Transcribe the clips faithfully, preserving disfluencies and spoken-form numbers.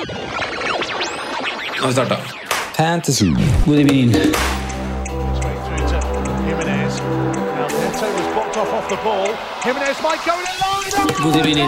Nå har vi startet. Fantasy. Good evening. Good evening.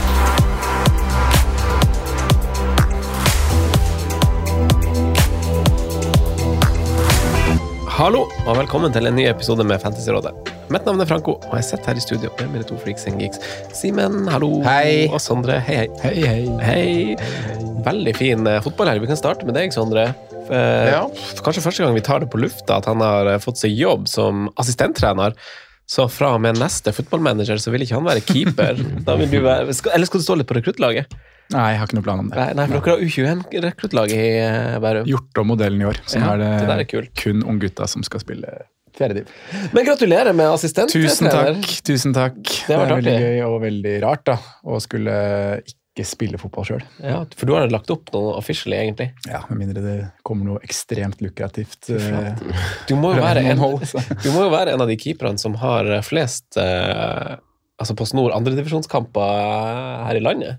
Hallo, og velkommen til en ny episode med Fantasyrådet. Mitt navn er Franco, og jeg sitter her i studio med mine to freaks and geeks. Simen, hallo. Hei. Og Sondre, hei, hei. Hei, hei. Hei. Veldig fin fotballhelg. Vi kan starte med deg, Sondre. Eh, Ja. Kanskje første gang vi tar det på lufta at han har fått seg jobb som assistenttrener. Så fra og med neste fotballmanager så vil ikke han være keeper. Da vil du være, skal, eller skal du stå litt på rekruttlaget? Nei, jeg har ikke noe plan om det. Nei, nei, for dere har U tjueen-rekruttlaget i eh, Bærum. Gjort om modellen i år, så Ja, nå er det, det der er kult. kun unggutta som skal spille fjerde div. Men gratulerer med assistenttrener. Tusen takk, tusen takk. Det, har vært er veldig artig. gøy og veldig rart da, å skulle ikke spille fotball selv. Ja, for du har lagt opp noe officially, egentlig. Ja, med mindre det kommer noe ekstremt lukrativt. eh, Du må jo fra være noen en, hold, så. du må jo være en av de keeperne som har flest eh, altså på snor andredivisjonskamper her i landet.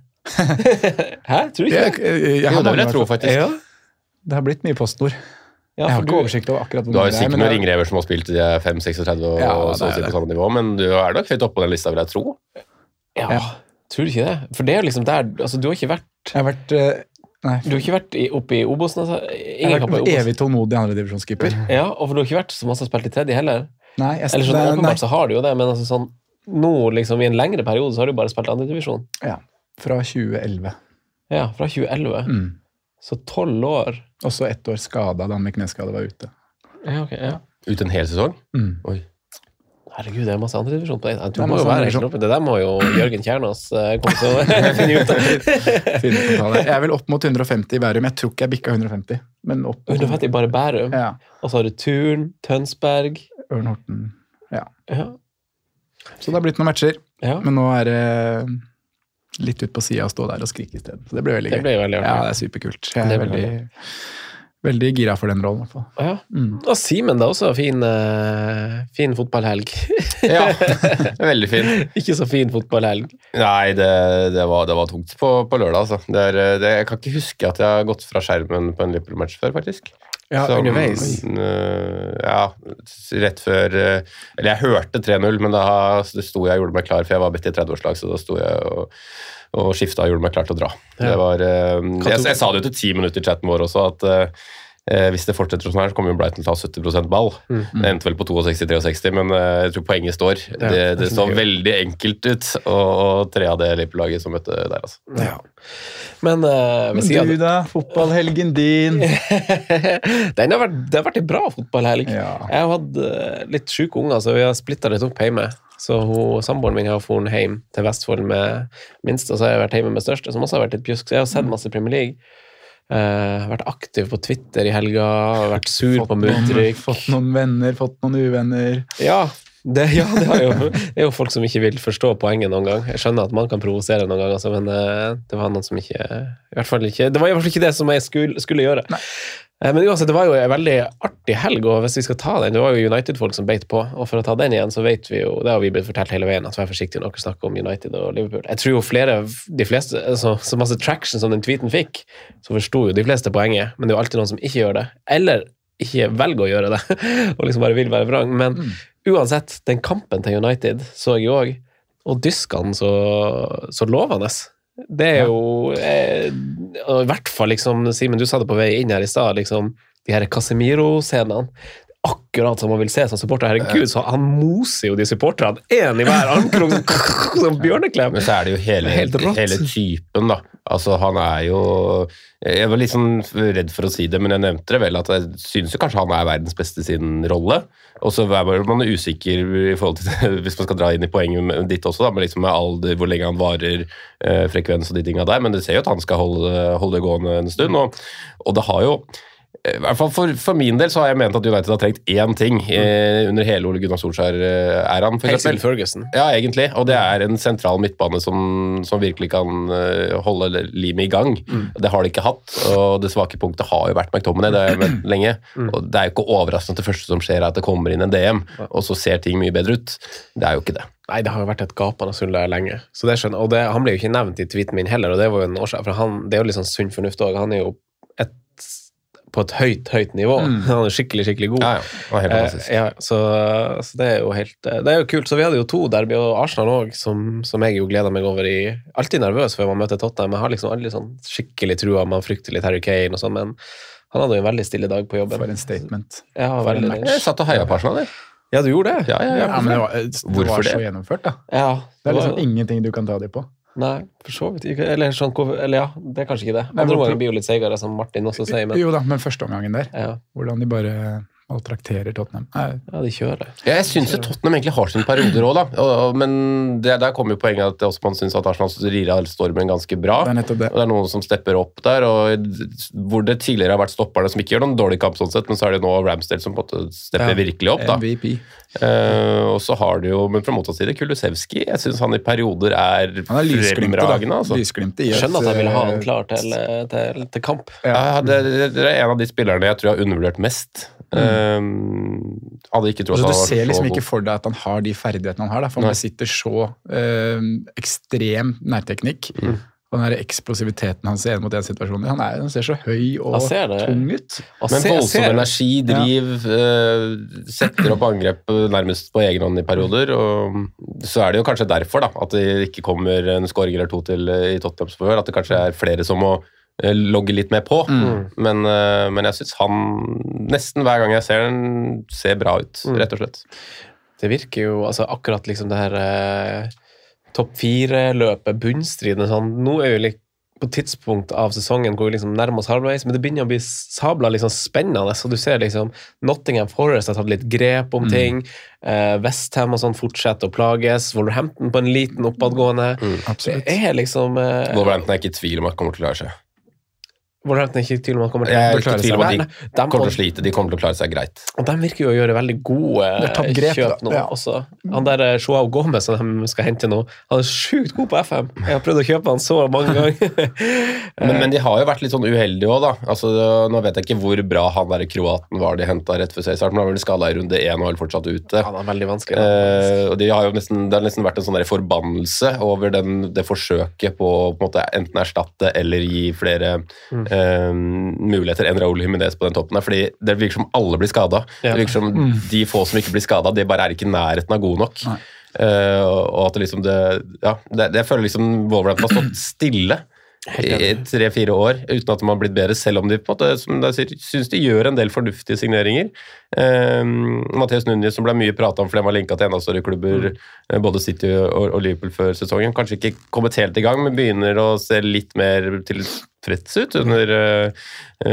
Hæ? Tror du ikke Jeg, det? jeg, jeg, Jo, har det vil jeg mange, tro, i hvert fall. faktisk. Ja, Det har blitt mye postord. ja, Jeg har for ikke du, oversikt over akkurat hvor Du har mange jo det er, sikkert men noen det er- ringrever som har spilt i fem seksogtredve og Ja, så å det si er på det. samme nivå, men du er nok høyt oppe på den lista, vil jeg tro. ja, Ja. tror du ikke det? For det er jo liksom der, altså du har ikke vært, Jeg har vært, eh, nei, du har ikke vært i, oppe i Obosen, altså, jeg ingen har kamper i vært Obosen. evig tålmodig andredivisjonskeeper. Ja, og for du har ikke vært så masse spilt i tredje heller. Nei, jeg, Eller sånn det er- åpenbart så har du jo det, men altså sånn, nå liksom i en lengre periode så har du bare spilt andredivisjon. nei, ja, fra tjue elleve. Ja, fra tjue elleve. Mm. Så tolv år. Og så ett år skada da han med kneskade var ute. Ja, ok, ja. Ut en hel sesong? Mm. Oi. Herregud, det er masse andredivisjon på det. Du Det er må jo masse være andredivisjon. helt oppe. Det der må jo Jørgen Kjernås eh, komme til å finne ut av. Finne på tallet. Jeg er vel opp mot hundre og femti i Bærum. Jeg tror ikke jeg bikka hundre og femti. Men opp mot hundre og femti bare Bærum. Ja. Og så har du Turn, Tønsberg. Ørn Horten. Ja. Ja. Så det har blitt noen matcher. ja. Men nå er det litt ut på sida å stå der og skrike i stedet. Så det blir veldig Det gøy. ble veldig Ja, artig. det er superkult. Jeg Det er blir veldig, veldig gira for den rollen, i hvert fall. Ja. Mm. Og Simen, da også. Fin, eh, fin fotballhelg. Ja, veldig fin. Ikke så fin fotballhelg. Nei, det, det, var, det var tungt på, på lørdag, altså. Det er, det, jeg kan ikke huske at jeg har gått fra skjermen på en Liverpool-match før, faktisk. Ja, Som, underveis. øh, ja, rett før øh, Eller jeg hørte tre null, men da det sto jeg og gjorde meg klar, for jeg var bedt i tredve-årslag, så da sto jeg og, og skifta og gjorde meg klar til å dra. Ja. Det var, øh, Hva jeg, tok- jeg sa det jo til ti minutter i chatten vår også, at øh, eh, hvis det fortsetter sånn her, så kommer jo Brighton til å ta sytti prosent ball. Mm. Det endte vel på sekstito til sekstini, men øh, jeg tror poenget står. Ja, det, det det synes så jeg jo. veldig enkelt ut, og, og tre av det Liverpool-laget som møtte der, altså. Ja. Men uh, Men du da? Fotballhelgen din? Den har vært, det har vært en bra fotballhelg. Ja. Jeg har hatt eh, litt syke unger, så vi har splittet litt opp hjemme. Så hun, samboeren min har foren hjem til Vestfold med minste, og så har jeg vært hjemme med største, som også har vært litt pjusk. Så jeg har sett masse Premier League. Uh, vært aktiv på Twitter i helga, vært sur på noen, muttrykk. fått noen venner, fått noen uvenner. Ja, det, ja det, har jo, det er jo folk som ikke vil forstå poenget noen gang. Jeg skjønner at man kan provosere noen gang, altså, men uh, det var noen som ikke, i hvert fall ikke, det var i hvert fall ikke det som jeg skulle, skulle gjøre. Nei. Uh, men uansett, det var jo en veldig artig helg, og hvis vi skal ta den, det var jo United-folk som beit på, og for å ta den igjen, så vet vi jo, det har vi blitt fortalt hele veien, at vær forsiktig når dere snakker om United og Liverpool. Jeg tror jo flere, de fleste, altså, så masse traction som den tweeten fikk, så forstod jo de fleste poenget, men det er jo alltid noen som ikke gjør det, eller ikke velger å gjøre det, og liksom bare vil være vrang, men Mm. uansett, den kampen til United så jeg jo også, og dyskene så, så lovende. Det er jo, eh, og i hvert fall liksom, Simen, du sa det på vei inn her i stad, liksom, de her Casemiro-scenene, akkurat som man vil se som supporter. Herregud, så han moser jo de supporterne, en i hver armkrok, som bjørneklem. Men så er det jo hele, Det er helt rått. hele typen, da. Altså, han er jo Jeg var litt sånn redd for å si det, men jeg nevnte det vel, at jeg synes jo kanskje han er verdens beste i sin rolle. Og så er man usikker i forhold til det, hvis man skal dra inn i poenget ditt også, da, men liksom med alder, hvor lenge han varer, eh, frekvens og de tinga der. Men det ser jo at han skal holde, holde det gående en stund. Og, og det har jo I hvert fall for, for min del så har jeg ment at United har trengt én ting eh, under hele Ole Gunnar Solskjær-æraen, for Hazel eksempel. Ferguson. Ja, egentlig, og det er en sentral midtbane som, som virkelig kan uh, holde limet i gang. Mm. Det har de ikke hatt, og det svake punktet har jo vært McTominay, det har jeg ment lenge. Mm. Og det er jo ikke overraskende at det første som skjer er at det kommer inn en D M, og så ser ting mye bedre ut. Det er jo ikke det. Nei, det har jo vært et gapende hull der lenge. Så det skjønner, og det, han ble jo ikke nevnt i tweeten min heller, og det var jo en årsak, for han, det er jo litt sånn sunn fornuft også. Han er jo et, på et høyt, høyt nivå. Mm. Han er skikkelig, skikkelig god. Ja, ja. Det var helt fantastisk. Eh, ja, så, så det er jo helt, det er jo kult. Så vi hadde jo to derby, og Arsenal også, som, som jeg jo gleder meg over i, alltid nervøs før man møter Tottenham. Jeg har liksom aldri sånn skikkelig trua, man frykter litt Harry Kane og sånn, men han hadde jo en veldig stille dag på jobben. For en statement. Ja, veldig. Jeg satt og heia på Arsenal, der. Ja, du gjorde det? Ja, ja, ja. Ja, men det var, det Hvorfor var så det? gjennomført, da. Ja. Det er liksom var, ingenting du kan ta de på. Nei, for så vidt ikke. Eller, sånn, eller ja, det er kanskje ikke det. Andre omgangen blir jo litt seigere, som Martin også sier. Men, Jo da, men første omgangen der, ja. hvordan de bare maltrakterer Tottenham. Nei, ja, de kjører. Ja, jeg synes jo Tottenham egentlig har sine perioder også, da. Og, og, men det, der kommer jo poenget at også man synes at Arsenal rir av stormen ganske bra. det er nettopp det. Og det er noen som stepper opp der, og hvor det tidligere har vært stopperne som ikke gjør noen dårlig kamp sånn sett, men så er det nå Ramsdale som på en måte stepper Ja. virkelig opp, da. M V P. Eh, og så har det jo, men fra motsatt side, Kulusevski, jeg synes han i perioder er Han er lysglimtet, da. fremragende, altså. Lysglimtet i et, Skjønner at jeg ville ha han eh, klar til, til, til kamp. Ja. Ja, det, det, det er en av de spillerne jeg tror jeg har undervurdert mest. Mm. hadde ikke trodd Altså, at du han var ser liksom så ikke god. for deg at han har de ferdighetene han har, da, for han Nei. besitter så eh, ekstrem nærteknikk. Mm. Og den der eksplosiviteten hans i en mot en situasjoner. Han, er, han ser så høy og Han ser det. tung ut. Og Men se- voldsom ser- energi, driv, eh, setter opp angrep nærmest på egen hånd i perioder. Og så er det jo kanskje derfor da, at det ikke kommer en scoring eller to til eh, i Tottenhams favør. At det kanskje er flere som må eh, logge litt mer på. Mm. Men, eh, men jeg synes han, nesten hver gang jeg ser den, ser bra ut, Mm. rett og slett. Det virker jo, altså akkurat liksom det her eh, topp fire-løpet, bunnstriden, sånn. Nå er vi litt på tidspunkt av sesongen hvor vi liksom nærmer oss halvveis, men det begynner å bli sabla liksom spennende, så du ser liksom Nottingham Forest har tatt litt grep om ting, eh, West Ham og sånn fortsetter å plages, Wolverhampton på en liten oppadgående. Absolutt. Det er liksom eh, Wolverhampton er ikke i tvil om at kommer til å klare seg. Wolverhampton er ikke i tvil om han kommer til Jeg er å ikke klare i tvil om at Nei, de nei, dem- kommer til å slite, de kommer til å klare seg greit. Og de virker jo å gjøre veldig gode Det er tatt grep, kjøp da. nå Ja. også. Han der eh, Joao Gomez som de skal hente nå, han er sjukt god på F M. Jeg har prøvd å kjøpe han så mange ganger. Men, men de har jo vært litt sånn uheldige også, da. Altså, nå vet jeg ikke hvor bra han der kroaten var de hentet rett før seriestart, men han var vel skadet i runde én og er fortsatt ute. Ja, det er veldig vanskelig. Eh, og de har jo nesten, det har nesten vært en sånn der forbannelse over den, det forsøket på å på en måte enten erstatte eller gi flere Mm. eh, muligheter enn Raúl Jiménez på den toppen der, fordi det virker som alle blir skadet. Ja. Det virker som de få som ikke blir skadet, de bare er ikke i nærheten av gode nok. Nei. Eh, og og at det liksom det, ja, det, det jeg føler liksom Wolverhampton har stått stille i tre-fire år uten at de har blitt bedre, selv om de på en måte, som jeg sier, synes de gjør en del fornuftige signeringer. Eh, Mathias Núñez, som ble mye pratet om, for de var linket til enda større klubber, eh, både City og, og Liverpool før sesongen. Kanskje ikke kommet helt i gang, men begynner å se litt mer tilfreds ut under uh,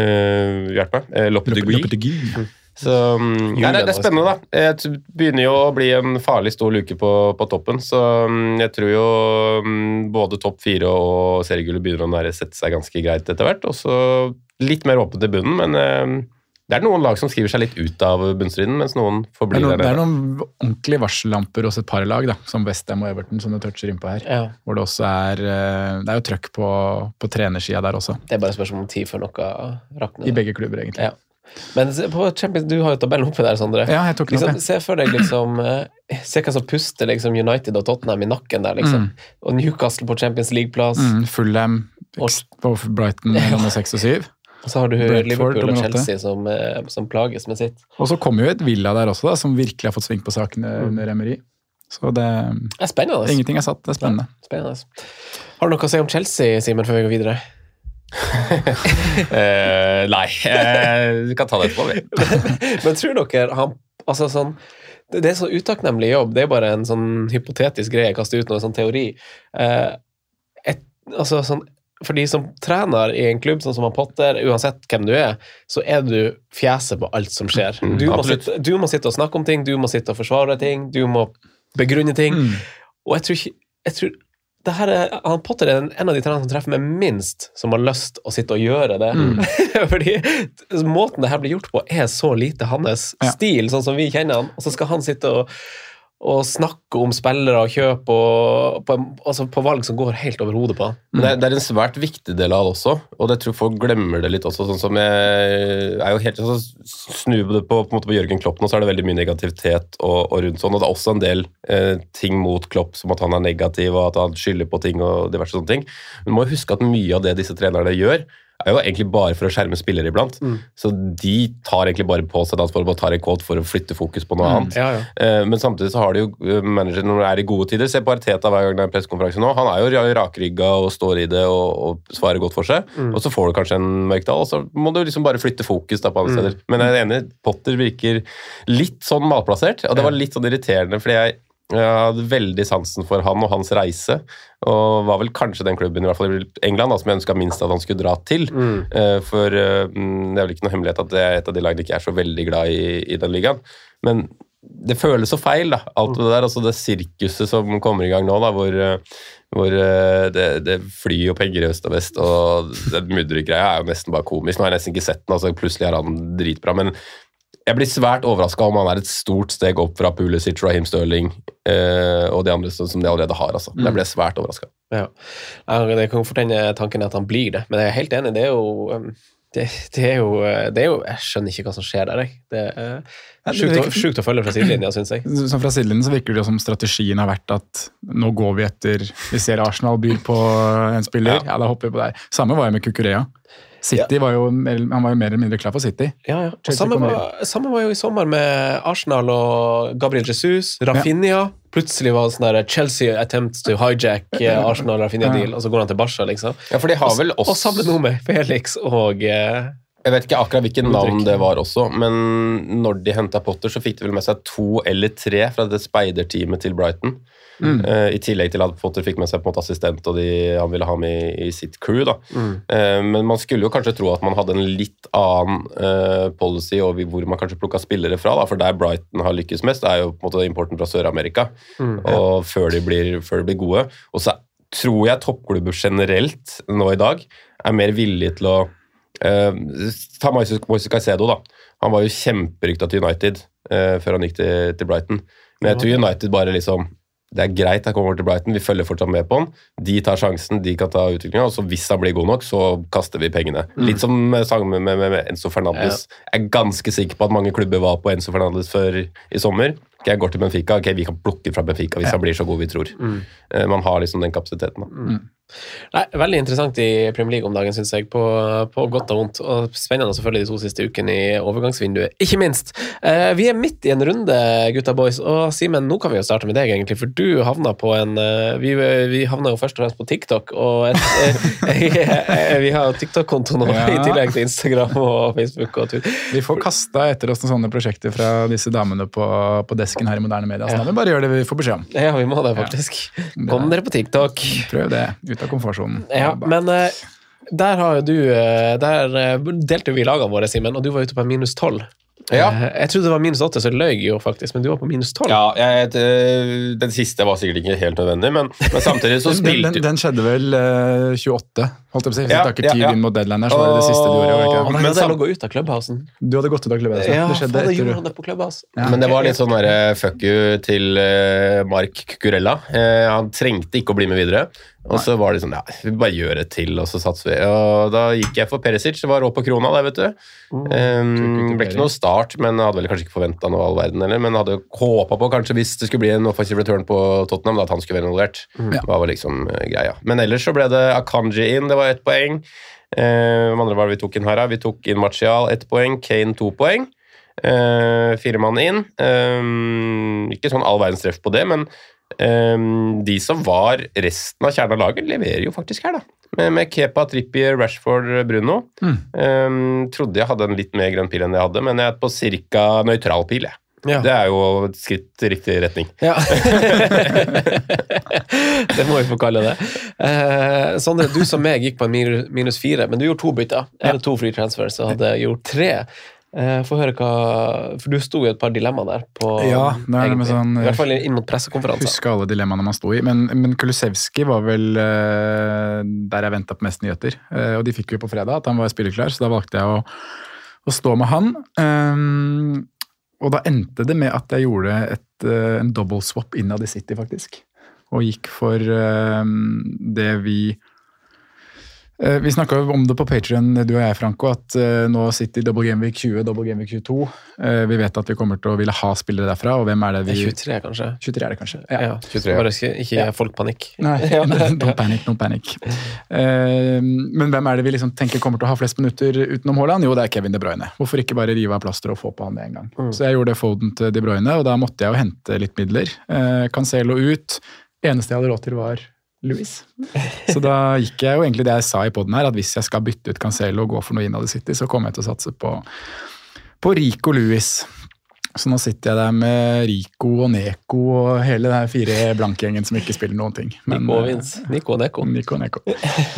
uh, hjelp meg, uh, Lopetegui. Lopetegui. Så um, ja, det, det er spennende, da. Jeg t- begynner jo å bli en farlig stor luke på, på toppen, så um, jeg tror jo um, både topp fire og seriegullet begynner å nære sette seg ganske greit etter hvert, og så litt mer åpent i bunnen, men um, det er noen lag som skriver seg litt ut av bunnstriden, mens noen Det forblir er, noen, der det er nede. noen ordentlige varsellamper hos et par lag, da, som West Ham og Everton, som du toucher inn på her. Ja, Hvor det også er eh, Det er jo trøkk på, på trenersida der også. det er bare spørsmål om tid før noe rakner. I begge klubber, egentlig. Ja. Men se på Champions, du har jo tabellen oppe der, Sondre. Ja, jeg tok den opp, Liksom, jeg. se for deg liksom eh, Se hva som puster liksom United og Tottenham i nakken der, liksom. Og Newcastle på Champions League-plass. Mm, Fulham Og- på Brighton nummer seks og syv. Og så har du Brentford, Liverpool og nummer åtte. Chelsea som, eh, som plages med sitt. Og så kommer jo et Villa der også, da, som virkelig har fått sving på sakene under Emery. Så det Det er spennende. Ingenting er satt, det er spennende. Spennende. Har du noe å si om Chelsea, Simen, før vi går videre? Eh, nei, eh, vi kan ta det etterpå, vi. Men tror dere han, altså sånn, det det er så utakknemlig jobb, det er bare en sånn hypotetisk greie, jeg kaster ut noe sånn teori. Eh, et, altså sånn, for de som trener i en klubb sånn som han Potter, uansett hvem du er, så er du fjeset på alt som skjer. Mm, Du må, absolutt. sitte, du må sitte og snakke om ting, du må sitte og forsvare ting, du må begrunne ting. Mm. Og jeg tror ikke, jeg tror det her er, han Potter er en av de trenerne som treffer med minst som har lyst å sitte og gjøre det. Mm. Fordi måten det her blir gjort på er så lite hans ja. Stil, sånn som vi kjenner han, og så skal han sitte og og snakke om spillere og kjøp og på, altså på valg som går helt over hodet på. Men det, er, det er en svært viktig del av det også, og det tror folk glemmer det litt også, sånn som jeg er jo helt så snur det på, på, en måte på Jørgen Klopp nå, så er det veldig mye negativitet og, og rundt sånn, og det er også en del eh, ting mot Klopp, som at han er negativ og at han skylder på ting og diverse sånne ting. Men må huske at mye av det disse trenerne gjør, er jo egentlig bare for å skjerme spillere iblant. Mm. Så de tar egentlig bare på seg for å ta rekord for å flytte fokus på noe mm. annet. Ja, ja. Eh, men samtidig så har de jo manager når de er i gode tider. Se på Arteta hver gang det er en pressekonferanse nå. Han er jo rakrygga og står i det og, og svarer godt for seg. Mm. Og så får du kanskje en mørkdal, og så må du liksom bare flytte fokus da på andre mm. steder. Men jeg er enig, Potter virker litt sånn malplassert, og det var litt sånn irriterende, fordi jeg Jeg hadde veldig sansen for han og hans reise, og var vel kanskje den klubben, i hvert fall i England, da, som jeg ønsket minst at han skulle dra til. Mm. Uh, for uh, det er vel ikke noe hemmelighet at det er et av de lagene ikke er så veldig glad i, i den ligaen. Men det føles så feil, da, alt det der. Altså det sirkuset som kommer i gang nå, da, hvor, hvor uh, det, det flyr jo penger i øst og vest, og den muddergreia er jo nesten bare komisk. Nå har jeg nesten ikke sett den, altså plutselig er han dritbra, men jeg blir svært overrasket om han er et stort steg opp fra Pulisic, Raheem Sterling eh, og de andre som de allerede har. Altså. Jeg ble svært overrasket. Ja. Det kan fortelle tanken at han blir det, men jeg er helt enig, det er jo, det, det er jo, det er jo jeg skjønner ikke hva som skjer der. Jeg. Det er sjukt, å, sjukt å følge fra sidelinja, synes jeg. Så fra sidelinjen så virker det jo som strategien har vært at nå går vi etter, vi ser Arsenal byr på en spiller, ja, ja da hopper vi på deg. Samme var jeg med Kukurea. City ja. var jo mer, han var jo mer eller mindre klar for City. Ja, ja. Og samme var, samme var jo i sommer med Arsenal og Gabriel Jesus, Rafinha. Ja. Plutselig var det sånn der Chelsea attempts to hijack Arsenal-Rafinha-deal, ja. Og så går han til Barca, liksom. Ja, for de har vel også... Og samlet noe med Felix og... Eh... Jeg vet ikke akkurat hvilken navn det var også, men når de hentet Potter, så fikk de vel med seg to eller tre fra det speiderteamet til Brighton. Mm. Uh, I tillegg til at Potter fikk med seg på en måte assistent, og de, han ville ha med i, i sitt crew. Da. Mm. Uh, men man skulle jo kanskje tro at man hadde en litt annen uh, policy over hvor man kanskje plukket spillere fra, da, for der Brighton har lykkes mest, er jo på en måte importen fra Sør-Amerika, mm. og før de, blir, før de blir gode. Og så tror jeg toppklubber generelt nå i dag er mer villige til å Uh, ta Moise Caicedo da. Han var jo kjemperyktet til United uh, før han gikk til, til Brighton. Men jeg tror United bare liksom, det er greit han kommer til Brighton, vi følger fortsatt med på han, de tar sjansen, de kan ta utviklingen, og så hvis han blir god nok, så kaster vi pengene. Mm. Litt som sang med, med, med Enzo Fernandes. Ja. Jeg er ganske sikker på at mange klubber var på Enzo Fernandes før i sommer. Okay, jeg går til Benfica, ok, vi kan plukke fra Benfica hvis ja. Han blir så god vi tror. Mm. Uh, man har liksom den kapasiteten. Da. Mm. Nei, veldig interessant i Premier League om dagen, synes jeg, på, på godt og vondt, og spennende selvfølgelig de to siste ukene i overgangsvinduet, ikke minst. Eh, vi er midt i en runde, gutta boys, og Simen, nå kan vi jo starte med deg egentlig, for du havna på en, vi, vi havna jo først og fremst på TikTok, og et, eh, vi har jo TikTok-konto nå, ja. I tillegg til Instagram og Facebook og Twitter. Vi får kastet etter oss noen sånne prosjekter fra disse damene på, på desken her i Moderne Media, så ja. Da vi bare gjør det vi får beskjed om. Ja, vi må det faktisk. Ja. Kom dere på TikTok. Prøv det, ut av komfortsonen. Ja, men uh, der har jo du uh, der uh, delte vi lagene våre, Simen, og du var ute på en minus tolv. Ja. Uh, jeg trodde det var minus åtte, så løy jo faktisk, men du var på minus tolv. Ja, jeg, det, den siste var sikkert ikke helt nødvendig, men, men samtidig så spilte... Den, den, den skjedde vel uh, tjueåtte, holdt jeg på å si. Hvis ja, det takker tid ja, ja. Inn mot deadline der, så var det det siste du gjorde. Åh, men det lå gå ut av Clubhousen. Du hadde gått ut av Clubhousen. Ja, det skjedde faen, det etter... gjorde han det på Clubhouse. Ja. Men det var litt sånn der, fuck you til uh, Mark Cucurella. Uh, han trengte ikke å bli med videre. Og så var det sånn, ja, vi bare gjør det til, og så satser vi. Og da gikk jeg for Perisic, det var råd på krona der, vet du. Mm, um, det ble ikke noe start, men jeg hadde vel kanskje ikke forventet noe all verden, eller, men hadde håpet på kanskje hvis det skulle bli en offensive return på Tottenham, da, at han skulle være involvert. Mm. Det var liksom uh, greia. Men ellers så ble det Akanji inn, det var ett poeng. Uh, andre var det vi tok inn her, vi tok inn Martial, ett poeng, Kane, to poeng. Uh, fire mann inn. Um, ikke sånn all verdens treff på det, men Um, de som var resten av kjernen av laget leverer jo faktisk her da med, med Kepa, Trippier, Rashford, Bruno mm. um, trodde jeg hadde en litt mer grønn pil enn jeg hadde, men jeg er på cirka nøytral pil jeg. Ja. Det er jo et skritt i riktig retning. Ja. Det må vi få kalle det. uh, Sondre, du som meg gikk på en minus fire, men du gjorde to bytter, eller to free transfers, og hadde gjort tre. Uh, Få høre hva For du sto i et par dilemmaer der på, Ja, det er det med sånn, i hvert fall inn mot pressekonferanser. Husker alle dilemmaene man sto i, men, men Kulusevski var vel uh, der jeg ventet på mest nyheter, uh, og de fikk jo på fredag at han var spilleklar, så da valgte jeg å, å stå med han. Um, og da endte det med at jeg gjorde et, uh, en double swap innad i City, faktisk, og gikk for uh, det vi Vi snakket om det på Patreon, du og jeg, Franco, at uh, nå sitter Double Game Week tjue, Double Game Week tjueto. Uh, vi vet at vi kommer til å ville ha spillere derfra, og hvem er det vi... tjuetre, kanskje. tjuetre er det kanskje. Ja, ja tjuetre. Bare ikke, ikke ja. Folk panikk. Nei, don't panic, don't panic. Uh, men hvem er det vi liksom tenker kommer til å ha flest minutter utenom Haaland? Jo, det er Kevin De Bruyne. Hvorfor ikke bare rive av plaster og få på han med en gang? Mm. Så jeg gjorde Foden til De Bruyne, og da måtte jeg jo hente litt midler. Uh, Cancelo ut. Eneste jeg hadde råd til var... Luis. Så da gikk jeg jo egentlig det jeg sa i podden her, at hvis jeg skal bytte ut Cancelo og gå for noe innad i City, så kommer jeg til å satse på, på Rico Luis. Så nå sitter jeg der med Rico og Neko og hele den fire blankgjengen som ikke spiller noen ting. Men, Nico og Vince. Nico og Neko. Nico og Neko.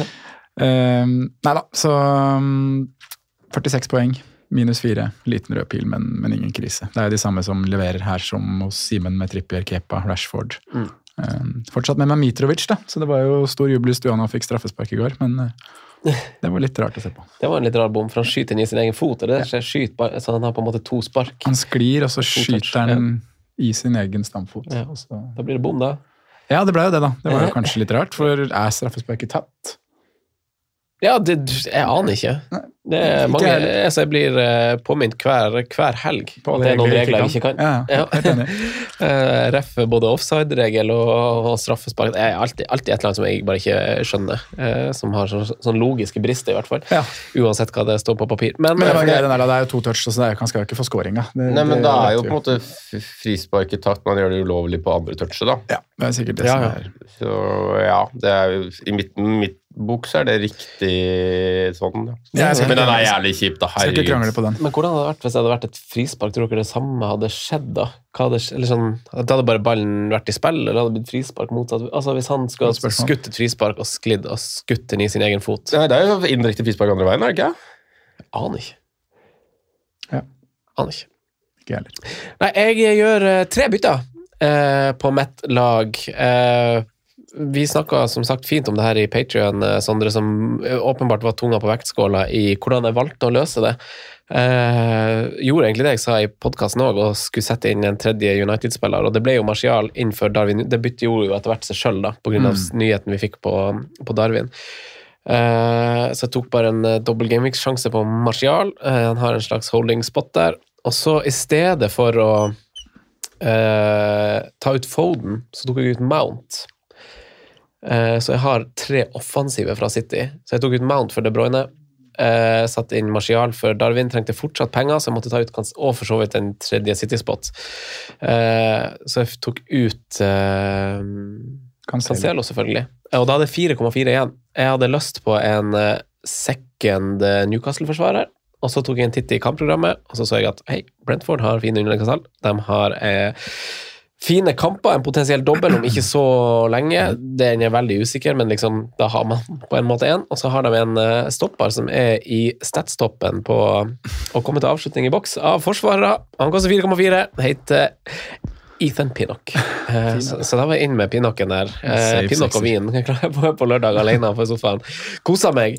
um, nei da, så um, førtiseks poeng, minus fire, liten rød pil, men, men ingen krise. Det er jo de samme som leverer her som hos Simen med Trippier, Kepa, Rashford. Mm. Um, fortsatt med meg Mitrovic, da, så det var jo stor jubel i stua når han fikk straffespark i går, men uh, det var litt rart å se på. Det var en litt rar bom, for han skyter inn i sin egen fot, eller det skyter bare, så han har på en måte to spark. Han sklir, og så skyter han ja. I sin egen stamfot. Ja. Så... Da blir det bom, da. Ja, det ble jo det, da. Det var jo kanskje litt rart, for er straffesparket tatt? Ja, det, jeg aner ikke. Det er mange, altså jeg blir påminnet hver, hver helg på det er noen regler vi ikke kan. Ja, ja. Helt enig. uh, Ref både offside-regel og, og straffespark. Det er alltid, alltid et eller annet som jeg bare ikke skjønner, uh, som har sånn, sånn logiske brister i hvert fall. Ja. Uansett hva det står på papir. Men, men det, var greit, der, det er jo to touch, så det er, han skal jo ikke få scoringa. Nei, men da er jo på en måte frisparket tatt, man gjør det ulovlig på andre touchet da. Ja, det er sikkert det ja, som er. Så ja, det er jo i midten, midt bok så er det riktig sånn. Ja, men den er jævlig kjip da, herregud. Skal ikke krangle på den. Men hvordan hadde det vært hvis det hadde vært et frispark? Tror dere det samme hadde skjedd da? Hva hadde, eller sånn, hadde bare ballen vært i spill, eller hadde det blitt frispark motsatt? Altså hvis han skulle ha skutt et frispark og sklidd og skutt den i sin egen fot. Nei, det er jo indirekte frispark andre veien, er det ikke? Jeg aner ikke. Ja. Aner ikke. Ikke heller. Nei, jeg gjør uh, tre bytter uh, på mitt lag. Uh, Vi snakket som sagt fint om det her i Patreon, Sondre, som åpenbart var tunga på vektskåla i hvordan jeg valgte å løse det. Eh, gjorde egentlig det jeg sa i podcasten også, og skulle sette inn en tredje United-spiller, og det ble jo Martial innenfor Darwin. Det bytte jo etter hvert seg selv da, på grunn av mm. nyheten vi fikk på, på Darwin. Eh, så jeg tok bare en dobbelt gameweek-sjanse på Martial. Eh, han har en slags holding spot der. Og så i stedet for å eh, ta ut Foden, så tok jeg ut Mount. Så jeg har tre offensive fra City. Så jeg tok ut Mount for De Bruyne, eh, satt inn Martial for Darwin, trengte fortsatt penger, så jeg måtte ta ut og for så vidt en tredje City-spot. Eh, så jeg tok ut eh, Cancelo, selvfølgelig. Og da hadde jeg fire komma fire igjen. Jeg hadde lyst på en second Newcastle-forsvarer, og så tok jeg en titt i kampprogrammet, og så så jeg at hei, Brentford har fine underleggingstall. De har eh, fine kamper, en potensiell dobbel om ikke så lenge. Den er veldig usikker, men liksom, da har man på en måte en. Og så har de en stopper som er i statstoppen på å komme til avslutning i boks av forsvarere. Han koster fire komma fire. Heter Ethan Pinnock. så, så da var jeg inn med Pinnocken der. Safe, Pinnock og vin. Jeg klarer på, på lørdag alene på sofaen. Kosa meg.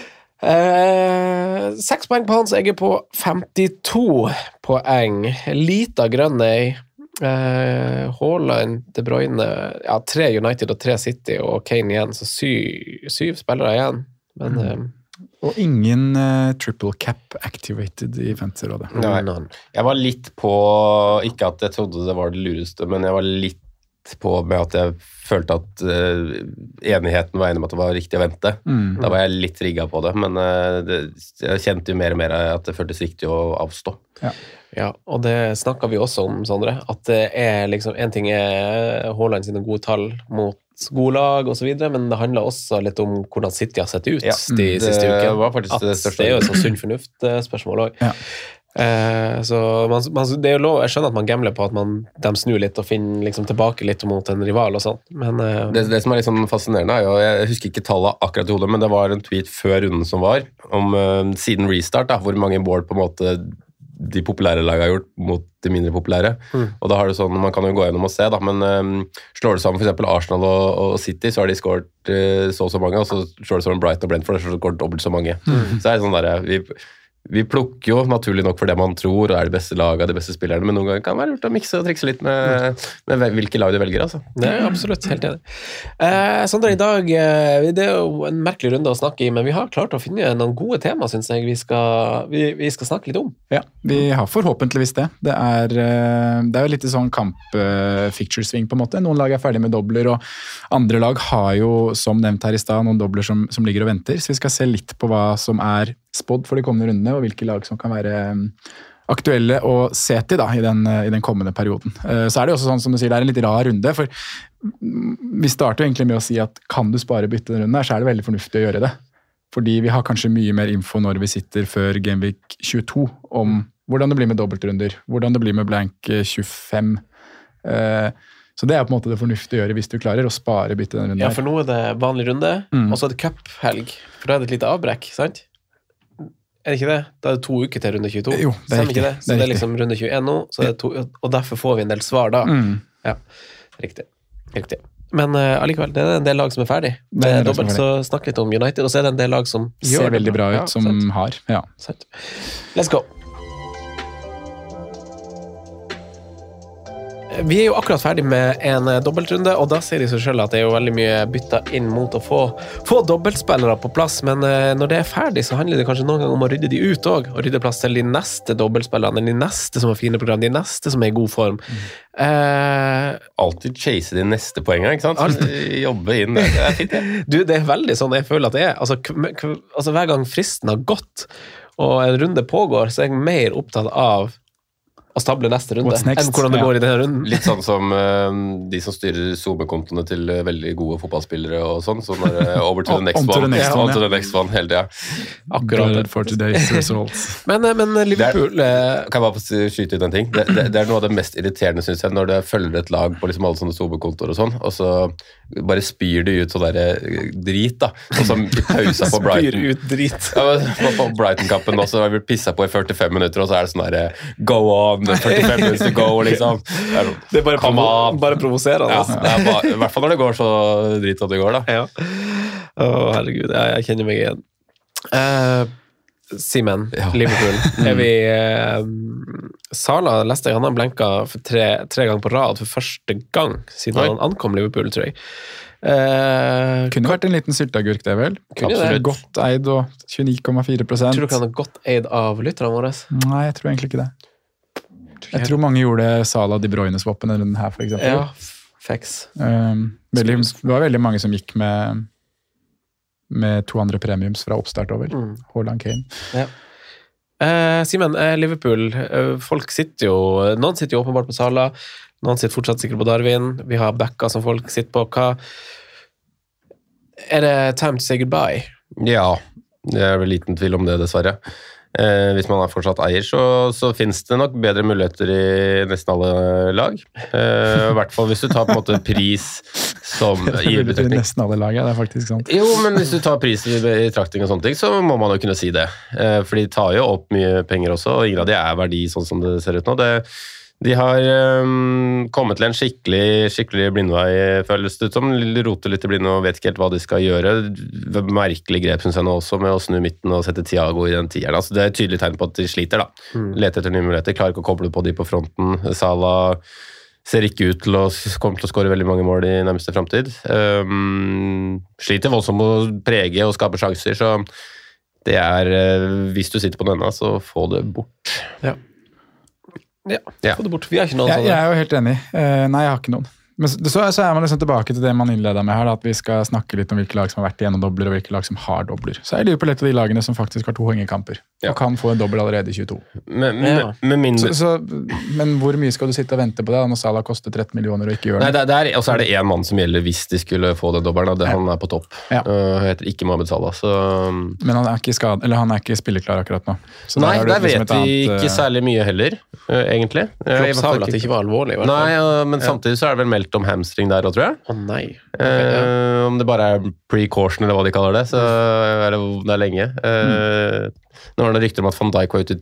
Eh, seks poeng på han, så jeg er på femtito poeng. Lita grønn Uh, Haaland, De Bruyne, ja, tre United og tre City og Kane igjen, så syv, syv spillere igjen. Men, mm. uh, og ingen uh, triple cap activated i Fantasy-rådet. Nei, jeg var litt på, ikke at jeg trodde det var det lureste, men jeg var litt på med at jeg følte at uh, enigheten var enig med at det var riktig å vente. Mm. Da var jeg litt rigget på det, men uh, det, jeg kjente jo mer og mer at det føltes riktig å avstå. Ja. Ja, og det snakket vi også om, Sondre, at det er liksom, en ting er Haaland sine gode tall mot gode lag og så videre, men det handler også litt om hvordan City har sett ut ja, de siste ukene. Var faktisk at det, det er jo et sånn sunn fornuft-spørsmål også. Ja. Eh, så man, man, det er jo lov, jeg skjønner at man gambler på at man, de snur litt og finner liksom tilbake litt mot en rival og sånn, men eh, det, det som er litt sånn fascinerende er jo, jeg husker ikke tallet akkurat i hodet, men det var en tweet før runden som var, om uh, siden restart da, hvor mange mål på en måte de populære lagene har gjort mot de mindre populære. Mm. Og da har det sånn, man kan jo gå gjennom og se, da, men um, slår det sammen for eksempel Arsenal og, og City, så har de skåret uh, så og så mange, og så slår det sammen Brighton og Brentford, så har de skåret dobbelt så mange. Mm. Så er det sånn der, vi... Vi plukker jo naturlig nok for det man tror er de beste lagene, de beste spillerne, men noen ganger kan det være lurt å mikse og trikse litt med, med hvilke lag du velger, altså. Det er absolutt, helt enig. Eh, Sander, i dag, det er jo en merkelig runde å snakke i, men vi har klart å finne noen gode tema, synes jeg, vi skal, vi, vi skal snakke litt om. Ja, vi har forhåpentligvis det. Det er, det er jo litt sånn kamp-ficture-sving på en måte. Noen lag er ferdig med dobler, og andre lag har jo, som nevnt her i sted, noen dobler som, som ligger og venter, så vi skal se litt på hva som er spådd for de kommende rundene, og hvilke lag som kan være aktuelle å se til da, i, den, i den kommende perioden. Så er det også sånn som du sier, det er en litt rar runde, for vi starter jo egentlig med å si at kan du spare bytte den runden her, så er det veldig fornuftig å gjøre det. Fordi vi har kanskje mye mer info når vi sitter før Gameweek tjueto om hvordan det blir med dobbeltrunder, hvordan det blir med blank tjuefem. Så det er på en måte det fornuftige å gjøre hvis du klarer å spare bytte den runden her. Ja, for nå er det vanlig runde, mm. og så er det cup-helg, for da er det et lite avbrekk, sant? Er det ikke det? Da er det to uker til runde tjueto. Jo, det er riktig. Det? Så det er, det er liksom runde tjueen nå, så det er to, og derfor får vi en del svar da. Mm. Ja, riktig. riktig. Men uh, allikevel, det er en del lag som er ferdig. Det er dobbelt, så snakk litt om United, og så er det en del lag som ser veldig bra ut, ja, som sant. Har. Ja. Sant. Let's go. Vi er jo akkurat ferdig med en dobbeltrunde, og da sier de seg selv at det er jo veldig mye bytta inn mot å få, få dobbeltspillere på plass, men når det er ferdig, så handler det kanskje noen gang om å rydde de ut også, og rydde plass til de neste dobbeltspillerne, de neste som har fine program, de neste som er i god form. Mm. Eh, Alltid chase de neste poengene, ikke sant? Jobbe inn der, det er fint, ja. Du, det er veldig sånn jeg føler at det er. Altså, k- k- altså hver gang fristen har gått, og en runde pågår, så er jeg mer opptatt av å stable neste runde, enn hvordan det ja. Går i denne runden. Litt sånn som uh, de som styrer Zoom-kontoene til uh, veldig gode fotballspillere og sånn, sånn er uh, over to the next one, to the next one, ja. to the next one, hele tiden. Akkurat. For today's results. men, men Liverpool... Det er, kan jeg bare skyte ut en ting? Det, det, det er noe av det mest irriterende, synes jeg, når det følger et lag på liksom alle sånne Zoom-kontoer og sånn, og så bare spyr de ut sånn der drit, da. Og så i pausa på Brighton. Spyr ut drit. Ja, på, på Brighton-kampen også, har vi pisset på i førtifem minutter, og så er det sånn der, go on, førtifem minutes to go, liksom. Det er, det er bare, provo- bare provoserende. Ja, det er bare, i hvert fall når det går så drit at det går, da. Ja. Å, herregud, jeg, jeg kjenner meg igjen. Uh, Simen, ja. Liverpool. Er vi uh, Sala leste jeg, han har blenka for tre, tre ganger på rad for første gang siden Oi. Han ankom Liverpool, tror jeg. Uh, kunne vært en liten sylteagurk, det vel? Absolutt. Godt eid og tjueni komma fire prosent. Tror du ikke han er godt eid av lytterne våre? Nei, jeg tror egentlig ikke det. Jeg tror mange gjorde Salah De Bruyne-swappen denne her, for eksempel. Ja, facts. Um, veldig, det var veldig mange som gikk med, med to andre premiums fra oppstart over. Mm. Haaland Kane. Ja. Uh, Simen, uh, Liverpool, uh, folk sitter jo, noen sitter jo åpenbart på Salah, noen sitter fortsatt sikkert på Darwin, vi har backa som folk sitter på. Hva? Er det time to say goodbye? Ja, det er vel liten tvil om det, dessverre. Eh, hvis man er fortsatt eier, så, så finnes det nok bedre muligheter i nesten alle lag. Eh, I hvert fall hvis du tar på en måte pris som i betraktning. Nesten alle lag, ja, det er faktisk sant. Jo, men hvis du tar pris i betraktning og sånne ting, så må man jo kunne si det. Eh, for de tar jo opp mye penger også, og ingen av de er verdi sånn som det ser ut nå. Det De har um, kommet til en skikkelig, skikkelig blindvei, føles det ut som. De roter litt i blinde og vet ikke helt hva de skal gjøre. Merkelig grep, synes jeg nå også, med å snu midten og sette Thiago i den tieren. Altså, det er et tydelig tegn på at de sliter, da. Mm. Leter etter nye muligheter, klarer ikke å koble på de på fronten. Salah ser ikke ut til å komme til å skåre veldig mange mål i nærmeste fremtid. Um, sliter voldsomt med å prege og skape sjanser, så det er, hvis du sitter på denne, så få det bort. Ja. Ja, ja. Få det bort. Vi har ikke noen ja, sånne. Jeg er jo helt enig. Uh, nei, jeg har ikke noen. Men så, så er man liksom tilbake til det man innleder med her, da, at vi skal snakke litt om hvilke lag som har vært igjennom dobler, og hvilke lag som har dobler. Så er Liverpool et av de lagene som faktisk har to hengekamper, ja. Og kan få en dobbel allerede i tjueto. Men, men, ja. men, min... så, så, men hvor mye skal du sitte og vente på det, når Salah koster tretten millioner og ikke gjør det? Nei, det er, og så er det en mann som gjelder hvis de skulle få den dobbelen, og det, ja. Han er på topp. Ja. Uh, heter ikke Mohamed Salah, så... Men han er ikke skad, eller han er ikke spilleklar akkurat nå. Så nei, der, der vet liksom vi annet, ikke særlig mye heller, uh, egentlig. Klopp sa vel at det ikke var alvorlig, i hvert fall. Nei, uh, men ja. Samtidig så er det vel meldt om hamstring der, tror jeg. Å oh, nei. Okay, ja. uh, om det bare er precaution, eller hva de kaller det, så er det, det er lenge. Uh, mm. Nå var det rykter om at Van Dijk var ute, ut,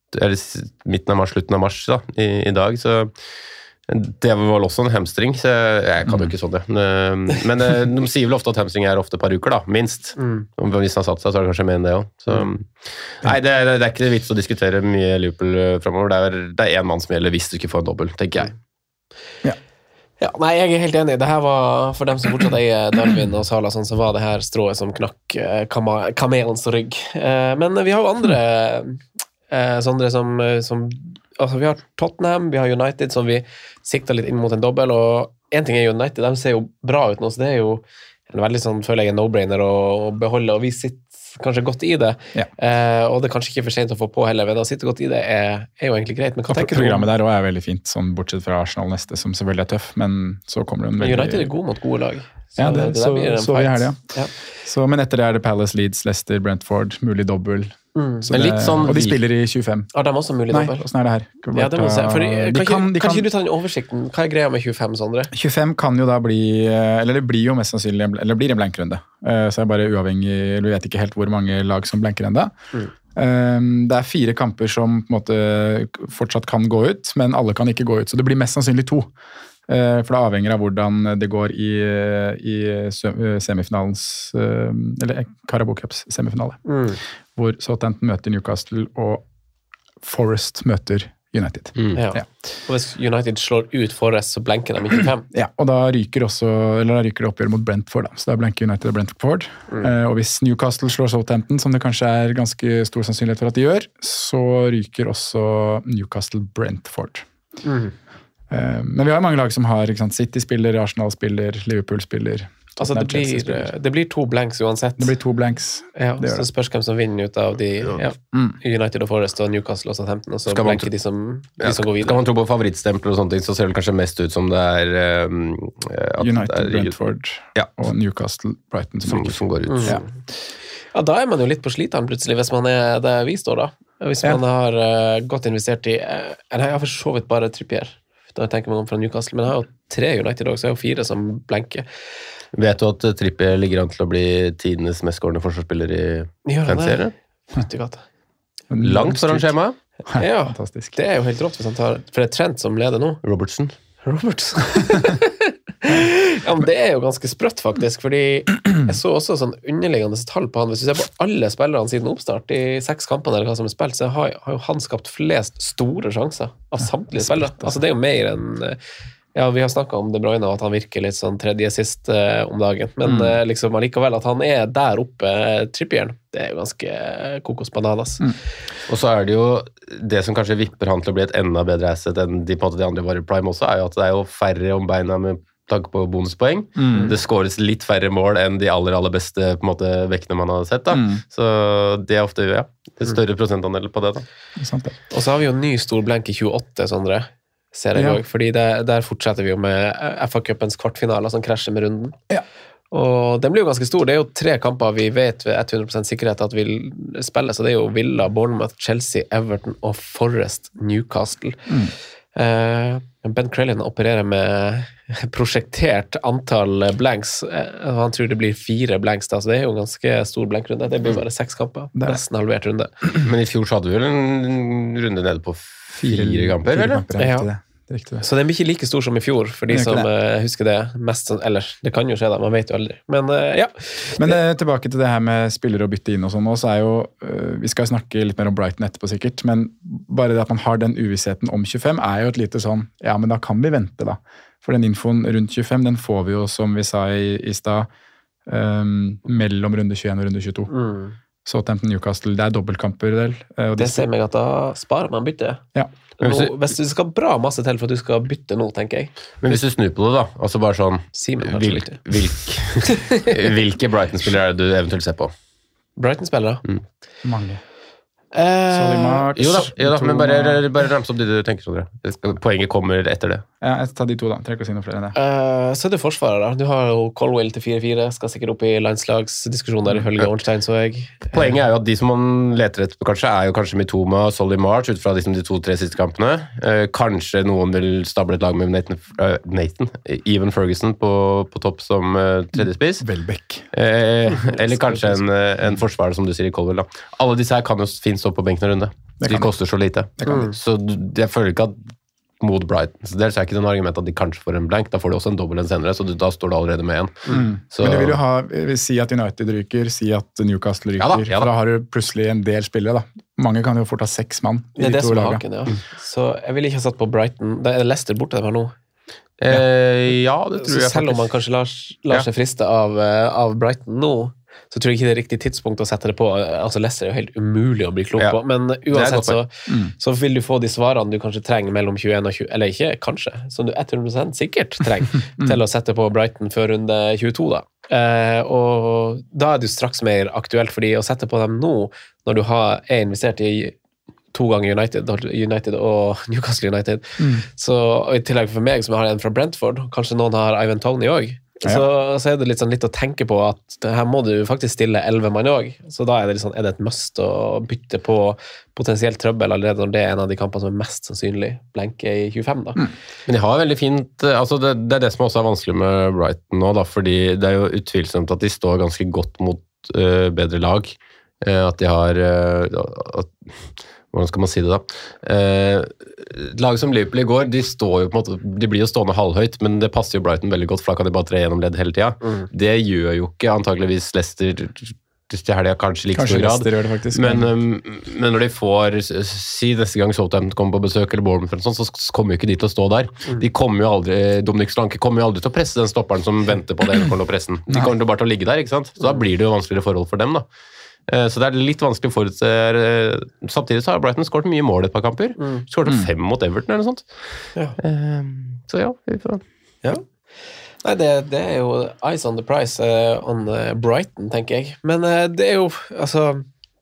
eller midten av mars, slutten av mars da, i, i dag, så det var vel også en hamstring, så jeg kan jo ikke sånn det. Men de sier vel ofte at hamstring er ofte et par uker da, minst. Mm. Hvis han har satt seg, så er det kanskje mer enn det også. Så, nei, det, det er ikke vits å diskutere mye Liverpool fremover. Det er, det er en mann som gjelder hvis du ikke får en dobbelt, tenker jeg. Ja. Ja, nei, jeg er helt enig. Det her var, for dem som fortsatt eier Darwin og Salah, sånn, så var det her strået som knakk kama, kamelens rygg. Men vi har jo andre sånne som, som altså vi har Tottenham, vi har United som vi sikter litt inn mot en dobbel, og en ting er United, de ser jo bra ut nå, så det er jo en veldig sånn, føler jeg, en no-brainer å, å beholde, og vi sitter kanskje godt i det, ja. eh, og det er kanskje ikke for sent å få på heller, men å sitte godt i det er, er jo egentlig greit. Men hva tenker du? Programmet der også er veldig fint, sånn bortsett fra Arsenal neste, som selvfølgelig er tøff, men så kommer det en veldig... United er god mot gode lag. Så ja, det, det så, så vi her det, ja. ja. Så, men etter det er det Palace, Leeds, Leicester, Brentford, mulig dobbel. Mm. Men litt sånn og de spiller i tjuefem. Ja, de har også mulig dobbel. Nei, hvordan er det her? Ja, det må se. For, kan, de kan, de kan, kan ikke du ta den oversikten? Hva er greia med tjuefem, Sondre? tjuefem kan jo da bli, eller det blir jo mest sannsynlig, eller det blir en blankrunde. Så er det bare uavhengig, eller vi vet ikke helt hvor mange lag som blanker enda. Mm. Det er fire kamper som på en måte fortsatt kan gå ut, men alle kan ikke gå ut, så det blir mest sannsynlig to. For det avhenger av hvordan det går i, i semifinalens, eller Carabao Cups semifinale, mm. hvor Southampton møter Newcastle og Forest møter United. Mm. Ja. Ja. Og hvis United slår ut Forest, så blenker de i tjuefem. Ja, og da ryker også, eller da ryker det oppgjør mot Brentford, da. Så da blenker United og Brentford. Mm. Og hvis Newcastle slår Southampton, som det kanskje er ganske stor sannsynlighet for at de gjør, så ryker også Newcastle Brentford. Mm. Men vi har mange lag som har, ikke sant, City spiller, Arsenal spiller, Liverpool spiller. Altså det blir, det blir to blanks uansett. Det blir to blanks. Ja, det så det spørs hvem som vinner ut av de ja, mm. United og Forest og Newcastle og Southampton, og så blanker de som, de ja, som går videre. Skal man tro på favorittstempel og sånne ting, så ser det kanskje mest ut som det er um, United, det er, Brentford ja. og Newcastle, Brighton som, som går ut. Mm. Ja. Ja, da er man jo litt på sliteren plutselig, hvis man er der vi står da. Hvis man ja. har uh, godt investert i, uh, jeg har for så vidt bare Trippier, da tenker man om fra Newcastle, men jeg har jo tre United også, så jeg har jo fire som blenker. Vet du at Trippier ligger an til å bli tidenes mest skårende forsvarsspiller i fanserien? Langt foran skjema. Ja, fantastisk. Det er jo helt rått hvis han tar, for det er Trent som leder nå. Robertson. Robertson. Ja, men det er jo ganske sprøtt faktisk, fordi jeg så også sånn underliggende tall på han. Hvis du ser på alle spillerne siden oppstart i seks kampene eller hva som er spilt, så har, har jo han skapt flest store sjanser av samtlige spillere. Altså det er jo mer enn, ja, vi har snakket om De Bruyne og at han virker litt sånn tredje sist uh, om dagen, men uh, liksom allikevel at han er der oppe, uh, Trippieren, det er jo ganske kokos bananas. Mm. Og så er det jo, det som kanskje vipper han til å bli et enda bedre asset enn de, på en måte, de andre var i Prime også, er jo at det er jo færre om beina med tanke på bonuspoeng. Mm. Det skåres litt færre mål enn de aller, aller beste på en måte, vekkene man har sett. Da. Mm. Så det er ofte ja, et større prosentandel på det. Da. Det og så har vi jo en ny stor blank i tjueåtte, Sondre, ser jeg ja. også, fordi det, der fortsetter vi jo med F A-cupens kvartfinaler som krasjer med runden. Ja. Og den blir jo ganske stor. Det er jo tre kamper vi vet ved hundre prosent sikkerhet at vil spille, så det er jo Villa, Bournemouth, Chelsea, Everton og Forest, Newcastle. Mm. Uh, Ben Crellin opererer med prosjektert antall blanks. Uh, han tror det blir fire blanks da, så det er jo en ganske stor blankrunde. Det blir bare seks kamper, nesten halvert runde. Men i fjor så hadde vi vel en runde nede på fire, fire kamper, fire eller? Kamper, ja. Det. Det det. Så den blir ikke like stor som i fjor, for de som uh, husker det mest, eller det kan jo skje da, man vet jo aldri. Men uh, ja. Men uh, tilbake til det her med spillere og bytte inn og sånn, så er jo, uh, vi skal snakke litt mer om Brighton etterpå sikkert, men bare det at man har den uvissheten om tjuefem er jo et lite sånn, ja, men da kan vi vente da. For den infoen rundt tjuefem, den får vi jo, som vi sa i, i sted, um, mellom runde tjueen og runde tjueto. Mm. Southampton, Newcastle, det er dobbeltkamper del. Uh, det ser meg at da sparer man bytte. Ja. Men hvis, du, hvis du skal bra masse til for at du skal bytte nå, tenker jeg. Men hvis du snur på det da, altså bare sånn, hvil, hvilke, hvilke Brighton-spillere er det du eventuelt ser på? Brighton-spillere? Mm. Mange. Eh, Solly March. Jo da, jo da men bare, bare ramse opp de du tenker, Sondre. Poenget kommer etter det. Ja, jeg tar de to da, trenger ikke å si noe flere enn det. Eh, så er det forsvaret da. Du har jo Colwell til fire fire, skal sikkert opp i landslagsdiskusjoner ifølge Ornstein, så jeg. Poenget er jo at de som man leter etter på kanskje, er jo kanskje Mitoma og Solly March, ut fra liksom de to-tre siste kampene. Eh, kanskje noen vil stable et lag med Nathan, uh, Nathan Evan Ferguson på, på topp som uh, tredje spiss. Welbeck. Eh, eller kanskje en, en forsvarer, som du sier i Colwell da. Alle disse her kan jo finnes opp på benken av runde. Det De kan koster så lite. Det kan de. Så du- jeg føler ikke at mot Brighton, så det er ikke noen argument at de kanskje får en blank, da får de også en dobbelt en senere, så du, da står du allerede med en. Så, Men du vil jo ha, vil si at United ryker, si at Newcastle ryker, Ja da, ja da. for da har du plutselig en del spillere da. Mange kan jo fort ha seks mann i Det er de det to som er lagene. haken, ja. Så jeg ville ikke ha satt på Brighton. Det er Leicester borte de har nå. eh, ja, det tror Så jeg selv om man faktisk. kanskje lar, lar Ja. seg friste av, eh, av Brighton nå, så tror jeg ikke det er riktig tidspunkt å sette det på. Altså Leicester er jo helt umulig å bli klok Ja. på, men er uansett godt så, Mm. så vil du få de svarene du kanskje trenger mellom tjueen og tjue, eller ikke kanskje, som du hundre prosent sikkert trenger til å sette på Brighton før runde tjueto da. Eh, og da er det jo straks mer aktuelt, fordi å sette på dem nå, når du har, er investert i to ganger United, United og Newcastle United, så og i tillegg for meg som har en fra Brentford, kanskje noen har Ivan Toney også, Ja. så, så er det litt, sånn litt å tenke på at det her må du faktisk stille elleve mann også, så da er det, litt sånn, er det et must å bytte på potensielt trøbbel allerede når det er en av de kampene som er mest sannsynlig blenke i tjuefem da. Men de har veldig fint, eh, altså det, det er det som også er vanskelig med Brighton nå, da, fordi det er jo utvilsomt at de står ganske godt mot eh, bedre lag. Eh, at de har eh, at, hvordan skal man si det da? Eh, lag som Liverpool i går, de står jo på en måte, de blir jo stående halvhøyt, men det passer jo Brighton veldig godt, for da kan de bare tre gjennom ledd hele tida. Mm. Det gjør jo ikke antageligvis Leicester til helga kanskje i like Kanskje stor grad. Leicester gjør det faktisk. Men, um, men når de får, si neste gang Southampton kommer på besøk, eller Bournemouth, eller sånn, så kommer jo ikke de til å stå der. De kommer jo aldri, Dominic Solanke kommer jo aldri til å presse den stopperen som venter på det, kommer til å presse den. De kommer jo bare til å ligge der, ikke sant? Så da blir det jo vanskeligere forhold for dem da. Eh, Så det er litt vanskelig å forutse. eh, Samtidig så har Brighton skåret mye mål i et par kamper. Skåret fem mot Everton eller noe sånt. Ja. Eh, Så ja, vi får... Ja. Nei, det, det er jo eyes on the price eh, on eh, Brighton, tenker jeg. Men eh, det er jo, altså,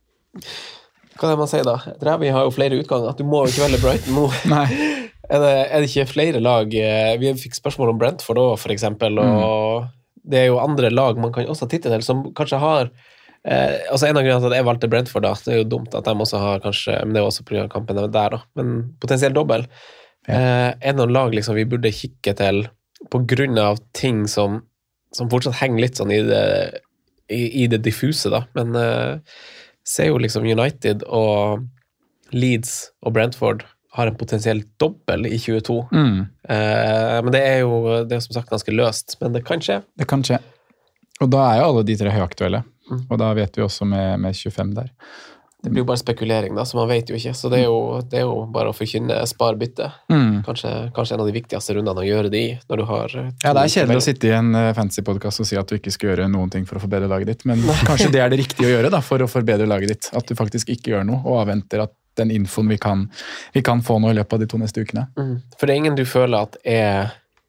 hva er det man sier da? Drevi har jo flere utganger, at du må jo ikke velge Brighton nå. Nei. Er det, er det ikke flere lag? eh, Vi fikk spørsmål om Brentford også, for eksempel, og det er jo andre lag man kan også titte til, som kanskje har eh, altså en av grunnene til at jeg valgte Brentford da, det er jo dumt at de også har kanskje, men det er jo også på grunn av kampen der da, men potensielt dobbel. Eh, er det noen lag liksom vi burde kikke til på grunn av ting som, som fortsatt henger litt sånn i det, i, i det diffuse da, men eh, ser jo liksom United og Leeds og Brentford har en potensielt dobbel i tjueto. Mm. Eh, men det er jo det er som sagt ganske løst, men det kan skje. Det kan skje. Og da er jo alle de tre høyaktuelle. Mm. Og da vet vi også med, med tjuefem der. Det blir jo bare spekulering da, så man vet jo ikke. Så det er jo, det er jo bare å forkynne spar bytte. Mm. Kanskje, kanskje en av de viktigste rundene å gjøre det i, når du har... Ja, det er kjedelig å sitte i en eh, fantasy-podcast og si at du ikke skal gjøre noen ting for å forbedre laget ditt, men kanskje det er det riktige å gjøre da, for å forbedre laget ditt. At du faktisk ikke gjør noe, og avventer at den infoen vi kan, vi kan få nå i løpet av de to neste ukene. Mm. For det er ingen du føler at er,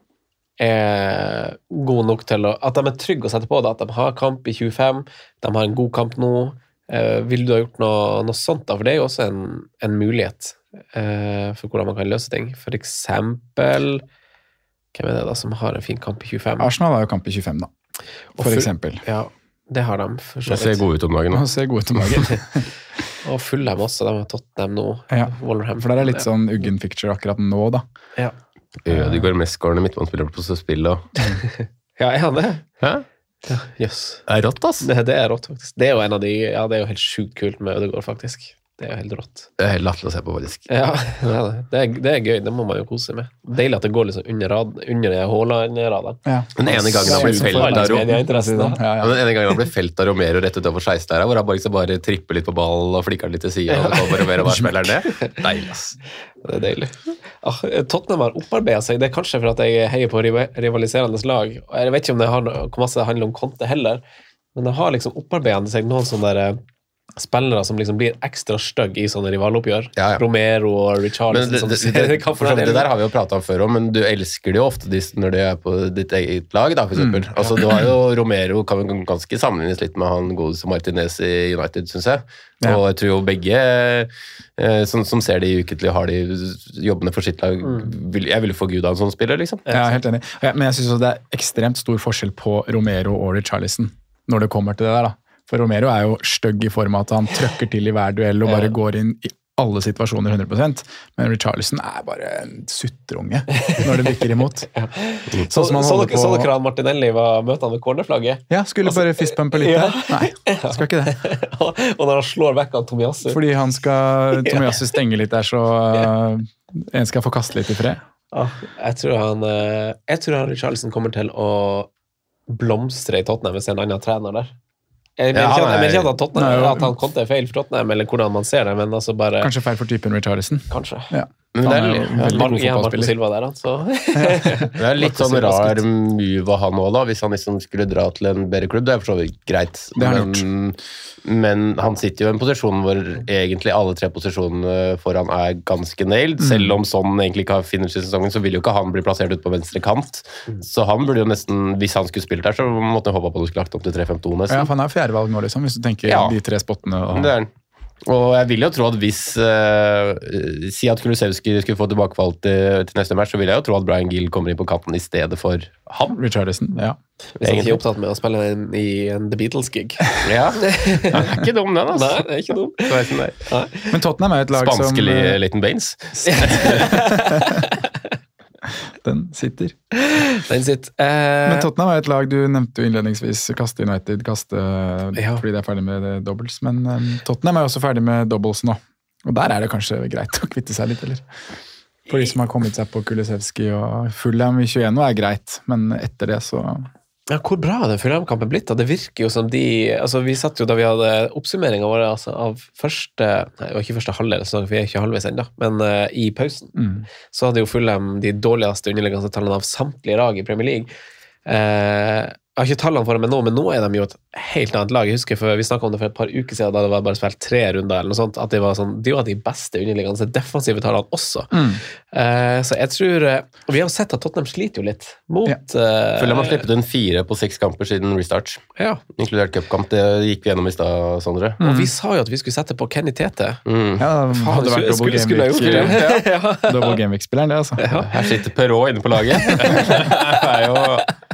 er god nok til å... At de er trygge å sette på det, at de har kamp i tjuefem, de har en god kamp nå. Eh, vil du ha gjort noe, noe sånt da? For det er jo også en, en mulighet eh, for hvordan man kan løse ting. For eksempel, hvem er det da som har en fin kamp i tjuefem? Arsenal har jo kamp i tjuefem da, for full- eksempel. Ja, det har de. For så Det ser vidt. god ut om dagen. Nå ser gode ut om dagen. Og Fulham også, de har Tottenham nå. Ja, Wolverhampton. for det er litt sånn uggen picture akkurat nå da. Ja, Ødegaard mestskårende midtbanespiller på spillet. og- ja er han det? Hæ? Ja, jøss. Det er rått, ass. Det, det er rått, faktisk. Det er jo en av de, ja, det er jo helt sjukt kult med Ødegaard, faktisk. Det er jo helt rått. Det er helt latterlig å se på, faktisk. Ja, det er, det. Det, er, det er gøy, det må man jo kose seg med. Deilig at det går liksom under, rad, under Haaland-radaren. Ja. Den ene gangen han ble Sjukt felt for av Ro- medieinteressen, da. Ja, Ja, ja. den ene gangen han ble felt av Romero rett utover seksten her, hvor han bare, liksom bare tripper litt på ballen og flikker litt til siden, og så kommer Romero og bare spiller den ned. Deilig, ass. Det er deilig. Ah, Tottenham har opparbeidet seg, det er kanskje for at jeg heier på riva- rivaliserende lag, og jeg vet ikke om det har noe, hvor masse det handler om Conte heller, men det har liksom opparbeidet seg noen sånne der, eh, spillere som liksom blir ekstra stygg i sånne rivaloppgjør. Ja, ja. Romero og Men Richarlison det, som det, ser det, kampen for det hele- der har vi jo pratet om før om, men du elsker det jo ofte de, når du er på ditt eget lag, da, for eksempel. Altså, du har jo Romero kan jo ganske sammenlignes litt med han godeste Martinez i United, synes jeg. Ja. Og jeg tror jo begge eh, som, som ser de ukentlig har de jobbene for sitt lag, vil, jeg ville forguda en sånn spiller, liksom. Jeg er helt enig. Ja, men jeg synes også det er ekstremt stor forskjell på Romero og Richarlison når det kommer til det der da. For Romero er jo stygg i form av at han trøkker til i hver duell og bare går inn i alle situasjoner hundre prosent, men Richarlison er bare en sutterunge når det bikker imot. ja. Sånn Så, som han så, holder dere, på- så dere han Martinelli var møte han ved cornerflagget? Ja, skulle bare fistpumpe litt Ja. der. Nei, skal ikke det. Og når han slår vekk av Tomiyasu. Fordi han skal, Tomiyasu stenge litt der, så uh, en skal få kaste litt i fred. Ja, jeg tror han eh, Jeg tror han Richarlison kommer til å blomstre i Tottenham hvis det er en annen trener der. Jeg mener Ja, ikke, han at- jeg mener er- ikke at han, Tottenham, Nei, jo. at han Conte er feil for Tottenham, eller hvordan man ser det, men altså bare Kanskje feil for typen Richarlison. Kanskje. Ja. Men det Han er, er jo litt- veldig god Ja, Marco fotballspiller. Silva der, altså. det er litt Marco sånn Silva rar skutt. move av han også da, hvis han liksom skulle dra til en bedre klubb, det er for så vidt greit. Det har han men, men han sitter jo i en posisjon hvor egentlig alle tre posisjonene foran er ganske nailed. Mm. Selv om sånn egentlig ikke har finish i sesongen, så vil jo ikke han bli plassert ut på venstre kant. Så han burde jo nesten, hvis han skulle spilt der, så måtte han håpe på at du skulle lagt opp til tre fem to Ja, nesten. for han er fjerdevalg nå, liksom, hvis du tenker Ja. de tre spottene. Og... Det er han. Og jeg vil jo tro at hvis uh, si at Kulusevski skulle få tilbakefall til, til neste match, så vil jeg jo tro at Brian Gill kommer inn på kanten i stedet for han. Richarlison, ja. Hvis han ikke er opptatt med å spille en, i en The Beatles-gig. Ja, det er ikke dum den, altså. Nei, det er ikke dum. Det er sånn der. Nei. Men Tottenham er et lag Spanske som... eh, Leighton Baines. Den sitter. Den sitter. Eh, Men Tottenham er et lag, du nevnte jo innledningsvis kaste United, kaste Ja. fordi de er ferdig med det doubles, men um, Tottenham er jo også ferdig med doubles nå. Og der er det kanskje greit å kvitte seg litt, eller? For de som har kommet seg på Kulusevski og Fulham i tjueen nå er greit, men etter det så... ja, hvor bra har den Fulham-kampen blitt? Da? Det virker jo som de altså Vi satt jo da vi hadde oppsummeringen vår altså, av første Nei, det var ikke første halvdel, så vi er ikke halvveis ennå, men uh, i pausen Mm. så hadde jo Fulham de dårligste underliggende tallene av samtlige lag i Premier League. Eh, jeg har ikke tallene for dem nå, men nå er de jo et helt annet lag. Jeg husker for Vi snakket om det for et par uker siden, da det var bare spilt tre runder, eller noe sånt, at de var, sånn, de var de beste underliggende defensive tallene også. Mm. Eh, så jeg tror eh, Og vi har jo sett at Tottenham sliter jo litt mot Ja. eh, Fulham har sluppet inn fire på seks kamper siden restart, ja. inkludert cupkamp. Det gikk vi gjennom i stad, Sondre. Og vi sa jo at vi skulle sette på Kenny Tete. Mm. Ja, det Faen, hadde vært skulle, double skulle, skulle jeg gjort Gameweek- det? Ja. double Gameweek-spilleren, det altså. Her sitter Perrault inne på laget. Det er jo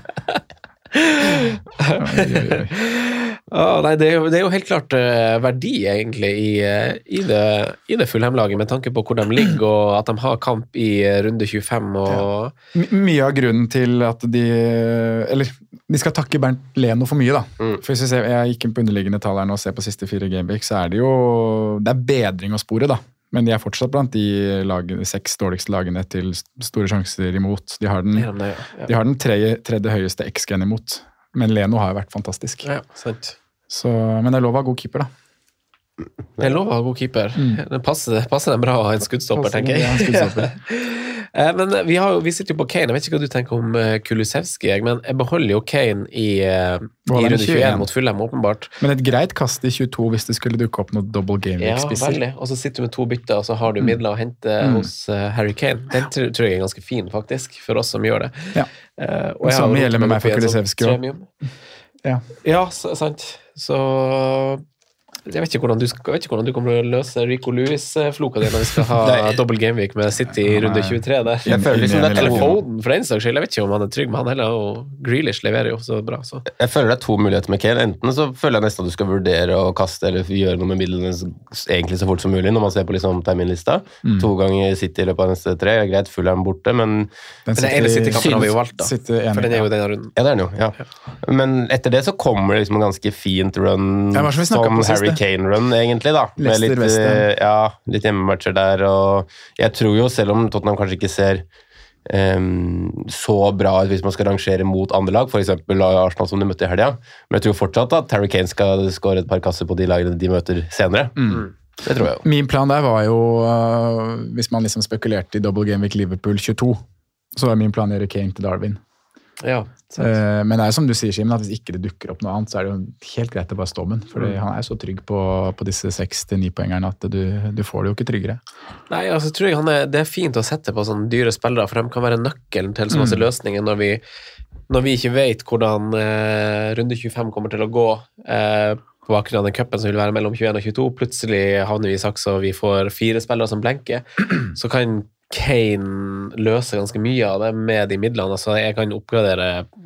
Oi, oi, oi. Ah, nei, det, er jo, det er jo helt klart eh, verdi egentlig i, eh, i det, i det Fulham-laget, med tanke på hvor de ligger, og at de har kamp i eh, runde tjuefem. Og, My- Mye av grunnen til at de Eller, de skal takke Bernt Leno for mye, da. Mm. For hvis vi ser, Jeg gikk inn på underliggende tall her nå og ser på siste fire gameweek, så er det jo Det er bedring å spore, da. Men de er fortsatt blant de lagene, seks dårligste lagene til store sjanser imot. De har den, Ja, det, ja. de har den tredje, tredje høyeste X-gen imot. Men Leno har jo vært fantastisk. Ja, sant. Så, men det er lov å ha god keeper, da. Det er lov å ha god keeper. Det passer, passer dem bra å ha en skuddstopper, Passer tenker det, ja, en jeg. skuddstopper. Eh, men vi, har jo, vi sitter jo på Kane. Jeg vet ikke hva du tenker om uh, Kulusevski, jeg, men jeg beholder jo Kane i, uh, i Hva var det, runde tjueen? tjueen mot Fulham, åpenbart. Men et greit kast i tjueto hvis det skulle dukke opp noen double Ja, gameweek-spisser. veldig. Og så sitter du med to bytter, og så har du midler å hente Mm. hos uh, Harry Kane. Den tror, tror jeg er ganske fin, faktisk, for oss som gjør det. Ja. Eh, og Det jeg har samme rotet gjelder med meg opp i for en sånn Kulusevski også. premium. Ja. Ja, så, sant. Så jeg vet ikke hvordan du, skal, jeg vet ikke hvordan du kommer til å løse Rico Lewis-floka di når vi skal ha Nei. double gameweek med City i Han er- runde tjuetre der. Jeg føler liksom det er Eller to, Foden, for den saks skyld. Jeg vet ikke om han er trygg, men han heller, og Grealish leverer jo så bra. Så. jeg føler det er to muligheter med Kane. Enten så føler jeg nesten at du skal vurdere å kaste eller gjøre noe med midlene s- egentlig så fort som mulig, når man ser på liksom terminlista. Mm. To ganger City i løpet av neste tre. Greit, Fulham borte, men Den Men den ene City-kampen har vi jo valgt, da. Sitter enig. For den er jo denne runden. ja, det er den jo. Ja. Men etter det så kommer det liksom en ganske fint run, Ja, hva som vi snakket som på sist, Harry det. Kane-run, egentlig, da. Med Leicester, litt, West Ham. eh, ja, litt hjemmematcher der, og jeg tror jo, selv om Tottenham kanskje ikke ser em, så bra ut hvis man skal rangere mot andre lag, for eksempel Arsenal som de møtte i helga, men jeg tror fortsatt at Harry Kane skal skåre et par kasser på de lagene de møter senere. Mm. Det tror jeg jo. Min plan der var jo, øh, hvis man liksom spekulerte i double gameweek Liverpool tjueto, så var min plan å gjøre Kane til Darwin. Ja, sant. Eh, men det er jo som du sier, Simen, at hvis ikke det dukker opp noe annet, så er det jo helt greit å bare stå med den. For Mm. han er jo så trygg på, på disse seks til ni poengerne at du, du får det jo ikke tryggere. Nei, altså tror jeg han er, det er fint å sette på sånne dyre spillere, for de kan være nøkkelen til så masse Mm. løsninger når vi, når vi ikke vet hvordan eh, runde tjuefem kommer til å gå eh, på bakgrunn av den cupen som vil være mellom tjueen og tjueto. Plutselig havner vi i saks og vi får fire spillere som blenker. Så kan Kane løser ganske mye av det med de midlene. Altså, jeg kan oppgradere Jeg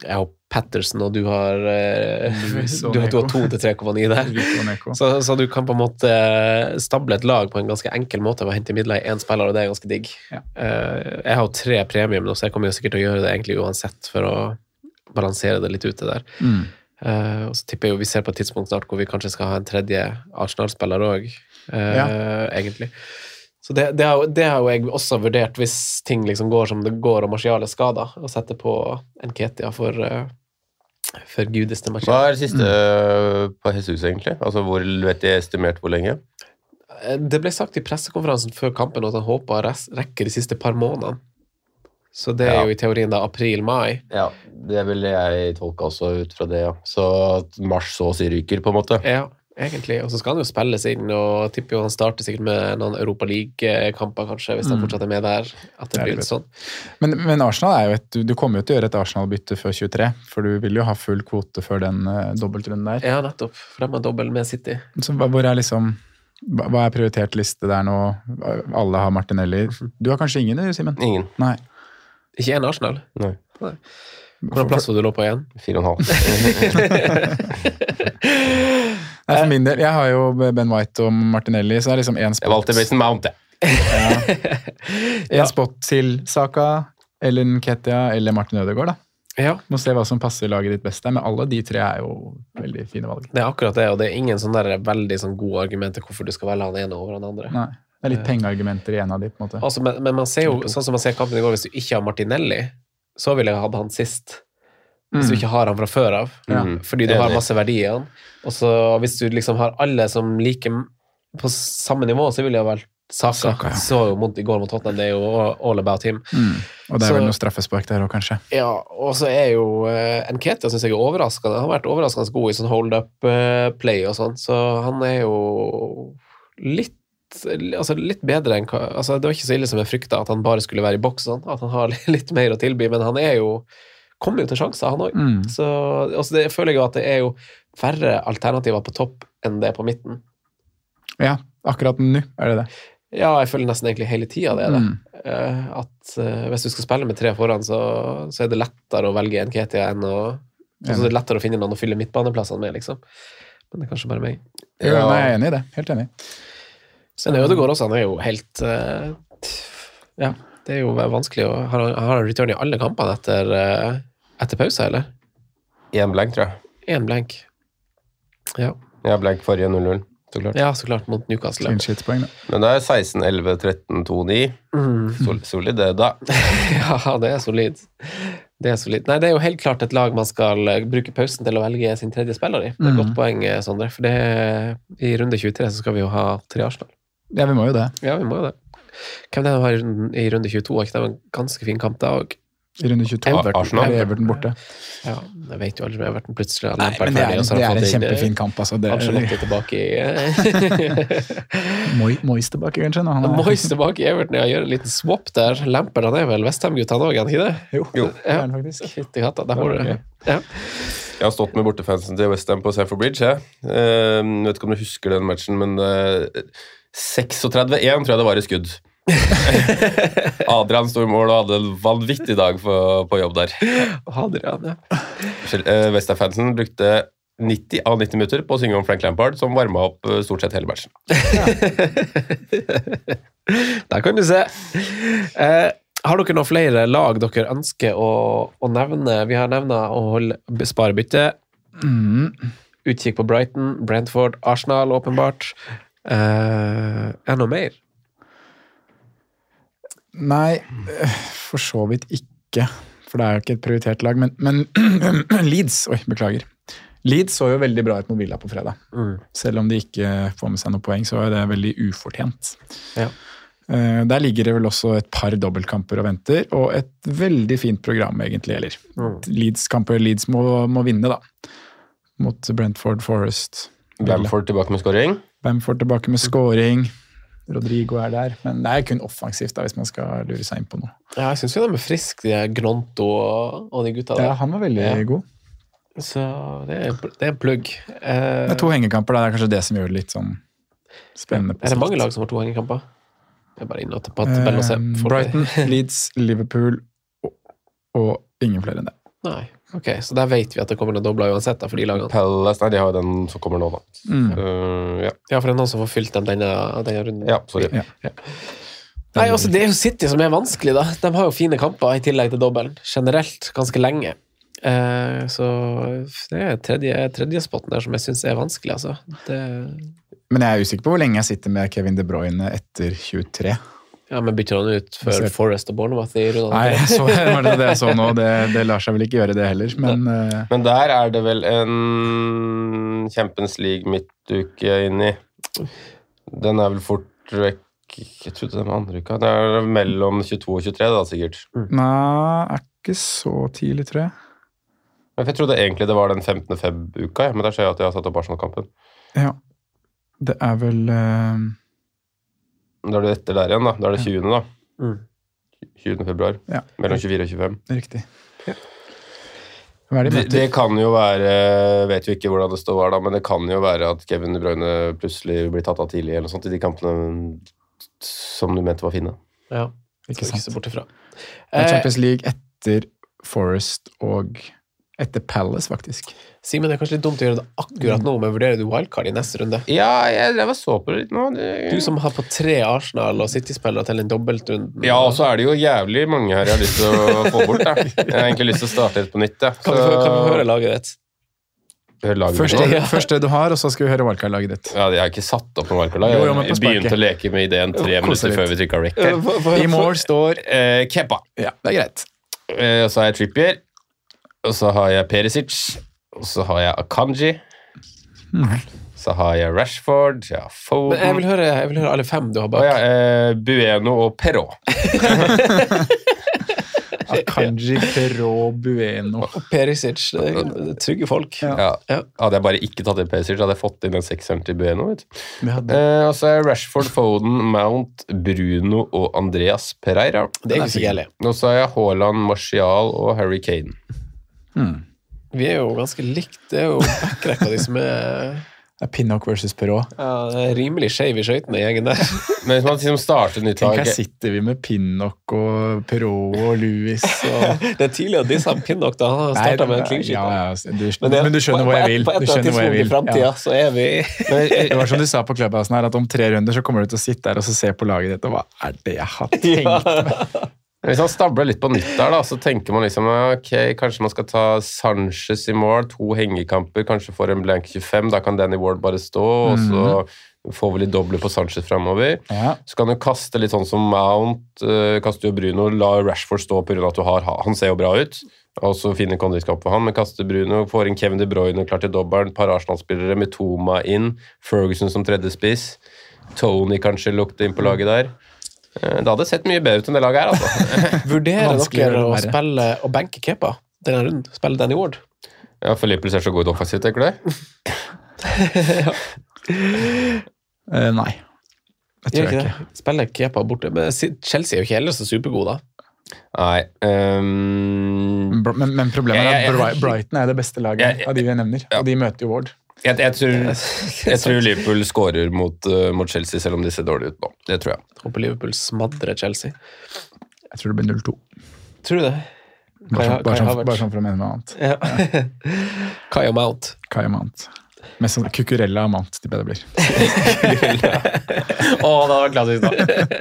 Patterson, og du har, eh, Lewis og du, har- du har Neko. to til tre komma ni der. Rico og Neko. Så, så du kan på en måte stable et lag på en ganske enkel måte ved å hente midler i én spiller, og det er ganske digg. Ja. Eh, jeg har jo tre premium nå, så jeg kommer jo sikkert til å gjøre det egentlig uansett for å balansere det litt ute der. Mm. Eh, og så tipper jeg jo vi ser på et tidspunkt snart hvor vi kanskje skal ha en tredje Arsenal-spiller også, eh, Ja. egentlig. Så det, det, har, jo- det har jo jeg også vurdert hvis ting liksom går som det går og Martial er skadet, å sette på en Ketia for, uh, for gudeste Hva Martial. er det siste mm. på Jesus, egentlig? Altså, hvor vet de estimert hvor lenge? Eh, Det ble sagt i pressekonferansen før kampen at han håper å res- rekke de siste par månedene. Så det er Ja. jo i teorien da april-mai. Ja, det vil jeg tolke også ut fra det, ja. Så at mars så å si ryker, på en måte. Ja, egentlig. Og så skal han jo spille siden, og tipper jo han starter sikkert med noen Europa League-kamper, kanskje, hvis han Mm. fortsatt er med der. At det Det er blir det. sånn. Men, men Arsenal er jo et, du kommer jo til å gjøre et Arsenal-bytte før tjuetre, for du vil jo ha full kvote før den uh, dobbeltrunden der. Ja, nettopp. For de har dobbelt med City. Så hva- hvor er liksom, hva hva er prioritert liste der nå? Alle har Martinelli. Du har kanskje ingen, Simen? Ingen. Nei. Ikke en Arsenal. Nei. Hvordan plass var du lå på igjen? Fire og en halv. Nei, for min del, jeg har jo Ben White og Martinelli, så det er liksom én Jeg spot, valgte Mason Mount, jeg. en spot til Saka, eller Nketiah, eller Martin Ødegaard, da. Ja, Må se hva som passer laget ditt best der, men alle de tre er jo veldig fine valg. det er akkurat det, og det er ingen sånn der veldig sånn gode argumenter hvorfor du skal velge han ene over han andre. Nei, det er litt pengeargumenter i en av de, på en måte. Altså, men, men man ser jo, sånn som man ser kampen i går, hvis du ikke har Martinelli, så ville jeg hatt han sist. Hvis du ikke har han fra før av. Ja. Mm. Fordi du har Enig. masse verdi i han. Og så hvis du liksom har alle som liker på samme nivå, så ville jeg valgt Saka. Saka, ja. Så jo mot, i går mot Tottenham, det er jo all about him. Mm. Og det er Så- vel noe straffespark der òg, kanskje. Ja, og så er jo uh, Nketiah synes jeg er overraskende. Han har vært overraskende god i sånn hold-up-play og sånn, så han er jo litt altså litt bedre enn hva- altså det var ikke så ille som jeg frykta at han bare skulle være i boks, sånn, at han har litt mer å tilby, men han er jo kommer jo til sjanser, han òg. Mm. Så altså det, jeg føler jo at det er jo færre alternativer på topp enn det er på midten. Ja, akkurat nå er det det. Ja, jeg føler nesten egentlig hele tida det er det. Mm. Eh, at eh, hvis du skal spille med tre foran, så, så er det lettere å velge en Ketia enn å altså det er lettere å finne noen å fylle midtbaneplassene med, liksom. Men det er kanskje bare meg. Ja. Nei, jeg er enig i det. Helt enig. Men Ødegaard også, han er jo helt eh, ja, det er jo vanskelig å har han, har han return i alle kampene etter, eh, etter pause, eller? Én blank, tror jeg. Én blank. Ja. Jeg har blank forrige null null, så klart. ja, så klart, mot Newcastle. Clean sheets-poeng, da. Men det er seksten, elleve, tretten, to, ni. Mm. Sol, solid det, da. Ja, det er solid. Det er solid. Nei, det er jo helt klart et lag man skal eh, bruke pausen til å velge sin tredje spiller i. Det er et Mm. godt poeng, eh, Sondre. For det, i runde tjuetre så skal vi jo ha tre Arsenal. Ja, vi må jo det. Ja, vi må jo det. Hvem det er har i runden- i runde tjueto? Er ikke det en ganske fin kamp da òg? I runde tjueto. Everton. Arsenal. Er Everton borte. Ja, jeg vet jo aldri om Everton plutselig har Nei, Lampard men det er, ferdig, og så har det han er en fått inn, eh, kjempefin kamp, altså. Det Ancelotti tilbake i Moi- Moyes tilbake, kanskje? Når han er- Moyes tilbake i Everton, ja, gjør en liten swap der. Lampard, han er vel Westham-gutt, han òg, er han ikke det? Jo, Jo. det er han faktisk. Fytti katta, der får du det. Ja. Jeg har stått med bortefansen til West Ham på Stamford Bridge. Jeg uh, vet ikke om du husker den matchen, men uh, treksentretti én tror jeg det var i skudd. Adrian sto i mål og hadde en vanvittig dag på, på jobb der. Hadrian, ja. Uh, West Ham-fansen brukte nitti av nitti minutter på å synge om Frank Lampard, som varma opp uh, stort sett hele matchen. Der kan du se. Eh, har dere noen flere lag dere ønsker å, å nevne? Vi har nevnet å holde, spare bytte. Mm. Utkikk på Brighton, Brentford, Arsenal, åpenbart. Eh, er det noe mer? Nei, øh, for så vidt ikke. For det er jo ikke et prioritert lag. Men, men Leeds, oi, beklager. Leeds så jo veldig bra ut mot Villa på fredag. Mm. Selv om de ikke får med seg noen poeng, så er det veldig ufortjent. Ja. Uh, der ligger det vel også et par dobbeltkamper og venter, og et veldig fint program egentlig, eller Mm. Leeds-kamper Leeds må, må vinne da. Mot Brentford, Forest, Villa. Bamford tilbake med scoring. Bamford tilbake med scoring. Rodrigo er der, men det er kun offensivt da, hvis man skal lure seg inn på noe. Ja, jeg synes jo de er friske, de er Gronto og, og de gutta der. Ja, han var veldig Ja. god. Så det er, det er en plugg. Eh, Det er to hengekamper, da. Det er kanskje det som gjør det litt sånn spennende. på er det sikt. mange lag som har to hengekamper? Jeg er bare inne og på tabellen og ser. Eh, Får- Brighton, Leeds, Liverpool og, og ingen flere enn det. Nei. Ok, så der vet vi at det kommer noen dobler uansett da, for de lagene. Palace, nei, de har jo den som kommer nå da. Mm. Uh, ja. Ja, for det er noen som får fylt dem denne, denne runden. ja, sorry. Ja. Nei, altså det er jo City som er vanskelig da. De har jo fine kamper i tillegg til dobbelen. Generelt, ganske lenge. Eh, så det er tredje, tredje spotten der som jeg synes er vanskelig, altså. Det... Men jeg er usikker på hvor lenge jeg sitter med Kevin De Bruyne etter tjuetre. Ja, men bytter han ut for ser- Forrest og Bournemouth i runden? Nei, så var det det jeg så nå. Det, det lar seg vel ikke gjøre det heller, men eh, Men der er det vel en Champions League midtuke inni. Den er vel fort vekk. Jeg trodde den var andre uka. Det er mellom tjueto og tjuetre da, sikkert. nei, er ikke så tidlig, tror jeg. Men Jeg trodde egentlig det var den femtende feb-uka, ja, men der ser jeg at jeg har satt opp Arsenal-kampen. Ja, det er vel eh, Da er det etter der igjen, da. Da er det tjuende da. Mm. tjuende februar. Ja. Mellom tjuefire og tjuefem. riktig. Hva er det de Det, møter? det kan jo være, vet jo ikke hvordan det står da, men det kan jo være at Kevin De Bruyne plutselig blir tatt av tidlig eller noe sånt i de kampene som du mente var fine. Ja, Ikke ikke sant. se bort ifra. Det er Eh, Champions League etter Forest og etter Palace, faktisk. Simen, det er kanskje litt dumt å gjøre det akkurat nå, men vurderer du wildcard i neste runde? Ja, jeg, jeg var så på det litt nå. Det, Du som har på tre Arsenal og City-spillere til en dobbeltrunden. Ja, og så er det jo jævlig mange her jeg har lyst til å få bort. Da. Jeg har egentlig lyst til å starte helt på nytt. Da. Kan vi, få- kan vi høre laget ditt? høre laget Først mitt nå? det, først det du har, og så skal vi høre wildcard-laget ditt. Ja, jeg har ikke satt opp noen valgkarlag. Jo, jo, men på Jeg begynte sparket. å leke med ideen tre Kose minutter litt. før vi trykket rec her. For- for- I mål står Eh, Kepa. Ja, det er greit. Eh, og så har jeg Trippier. Og så har jeg Perisic. Og så har jeg Akanji. Så har jeg Rashford. Ja, Foden. Men jeg vil, høre, jeg vil høre alle fem du har Og bak. ja, eh, Bueno og Perro. Akanji, Perrault, Bueno. Og Perisic, det er trygge folk. Ja. Ja. Ja. Hadde jeg bare ikke tatt inn Perisic, hadde jeg fått inn den sekseren til Bueno. Vet du. Vi hadde Eh, og så er Rashford, Foden, Mount, Bruno og Andreas Pereira. Det er ikke så gærlig. Og så har jeg Haaland, Martial og Harry Kane. Vi er jo ganske likt. Det er jo backrekka de som er, Det er Pinnock versus Perrault. ja, det er rimelig skeiv i skøytene i gjengen der. Men hvis man liksom starter nytt Tenk, lag her sitter vi med Pinnock og Perrault og Louis og Det er tidlig at disse Pinnock da, han har startet med en clean sheet. Ja, ja, du, Men, det- men du skjønner på- hvor jeg på et- vil. På et Du eller annet skjønner hvor jeg tidspunkt i vil. fremtiden, Ja. så er vi... Det var som du sa på Clubhouse her, at om tre runder så kommer du til å sitte der og så se på laget ditt, og hva er det jeg har tenkt? Hvis man stabler litt på nytt der, da, så tenker man liksom ok, kanskje man skal ta Sanchez i mål, to hengekamper, kanskje får en blank tjuefem, da kan Danny Ward bare stå, og så får vi litt doble på Sanchez fremover. Ja. Så kan du kaste litt sånn som Mount, uh, kaste jo Bruno, la Rashford stå på grunn av at du har, han ser jo bra ut, og så finne kondiskamp for han, men kaste Bruno, får inn Kevin De Bruyne, klar til dobbelen, par Arsenal-spillere med Toma inn, Ferguson som tredje spiss, Tony kanskje lukte inn på laget der. Eh, Det hadde sett mye bedre ut enn det laget her, altså. Vurderer Vanskelig å dere gjøre å det verre. spille og benke Kepa denne runden? Spille Danny Ward? Ja, for Liverpool ser så god ut offensivt, tenker du det? Eh, nei. Det tror Gjør jeg ikke ikke. det? Spiller Kepa borte. Men Chelsea er jo ikke heller så supergod da. Nei. ehm, Br- Men, men problemet er Jeg- jeg- at Bri- Brighton er det beste laget Jeg- jeg- av de vi nevner, Ja. og de møter jo Ward. jeg, jeg, tror, jeg tror Liverpool skårer mot, uh, mot Chelsea, selv om de ser dårlig ut nå. Det tror jeg. Håper Liverpool smadrer Chelsea. Jeg tror det blir null to. Tror du det? Bare, Kai- sånn- bare, Kai sånn- Havertz. bare sånn for å mene noe annet. Ja. Kai og Mount. Kai Mount. Mest sånn Cucurella og Mount, tipper jeg det blir. Å, det var klassisk da.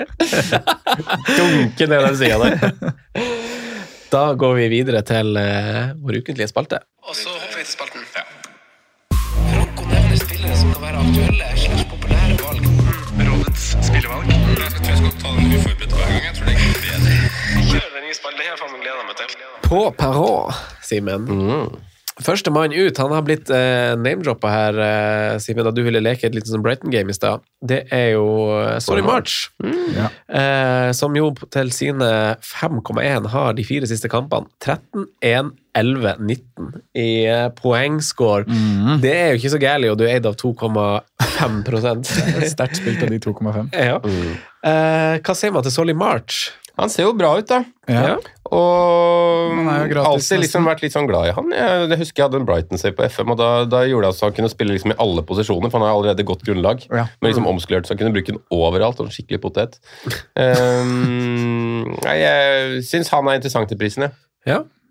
Dunke ned den siden der. Da går vi videre til uh, vår ukentlige spalte. Og så hopper vi til spalten. Franco nevner spillere som kan være aktuelle slags populære valg. Rådets spillevalg. Jeg tror jeg skal ta den uforberedt hver gang. Jeg tror det er bedre. Kjør den nye spalten. Det her faen meg gleder meg til. På Perrault, Simen. Mm. Første mann ut, han har blitt eh, name-droppet her, eh, Simen, da du ville leke et lite sånn Brighton-game i stad. Det er jo eh, Solly March, Ja. eh, som jo til sine fem komma én har de fire siste kampene. tretten, én, elleve, nitten i eh, poengscore. Det er jo ikke så gærlig, og du er eid av to komma fem prosent. Sterkt spilt av de to komma fem. Ja. Eh, hva sier man til Solly March? Han ser jo bra ut, da. Ja. Og Han er jo gratis, alltid liksom nesten. vært litt sånn glad i han. Jeg, jeg husker jeg hadde en Brighton-save på F M, og da, da gjorde jeg så han kunne spille liksom i alle posisjoner, for han har allerede godt grunnlag. Ja. Men liksom omskulert, så han kunne bruke den overalt, og en skikkelig potet. Um, nei, jeg syns han er interessant i prisen, ja. Ja.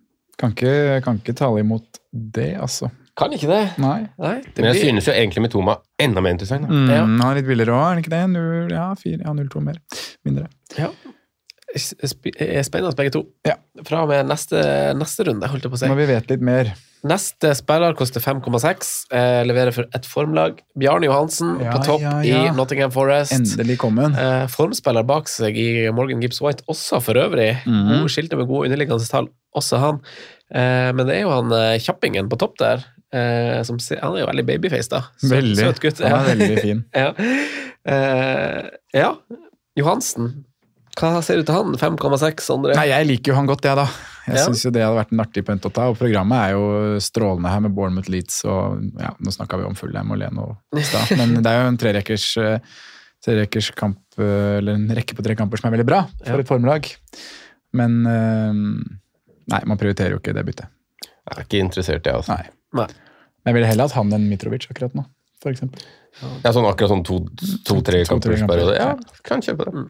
Kan ikke, kan ikke tale imot det, altså. Kan ikke det. Nei. Nei det Men jeg blir... synes jo egentlig Mitoma enda mer interessant. Da. Mm, Ja. Han er litt billigere også, er det ikke det? null, ja, fire, ja, null to mer. Mindre. Ja. Sp- er Spennende begge to. Ja. Fra og med neste, neste runde, holdt jeg på å si. Når vi vet litt mer. Neste spiller koster fem komma seks, eh, leverer for ett formlag. Bjarne Johansen Ja, på topp ja, ja. i Nottingham Forest. Endelig kommen. Eh, formspiller bak seg i Morgan Gibbs White, også for øvrig. Mhm. God skilte med gode underliggende tall, også han. Eh, men det er jo han eh, kjappingen på topp der. Eh, som, ser- han er jo veldig babyface, da. Søt- Veldig. Søt gutt. Han er veldig fin. Ja. Eh, ja. Johansen. Hva ser du til han? fem komma seks, Sondre? Nei, jeg liker jo han godt, jeg da. Jeg Ja. synes jo det hadde vært en artig punt å ta, og programmet er jo strålende her med Bournemouth Leeds, og ja, nå snakket vi om Fulham og Leno i stad, men det er jo en trerekkers, eh, trerekkers kamp, eh, eller en rekke på tre kamper som er veldig bra for Ja. et formlag. Men eh, nei, man prioriterer jo ikke det byttet. Jeg er ikke interessert i det, altså. Nei. Nei. Men jeg ville heller hatt han enn Mitrovic akkurat nå, for eksempel. Ja, sånn akkurat sånn to-tre to, tre To- to-tre kampers periode. kamper. Ja, kan kjøpe det.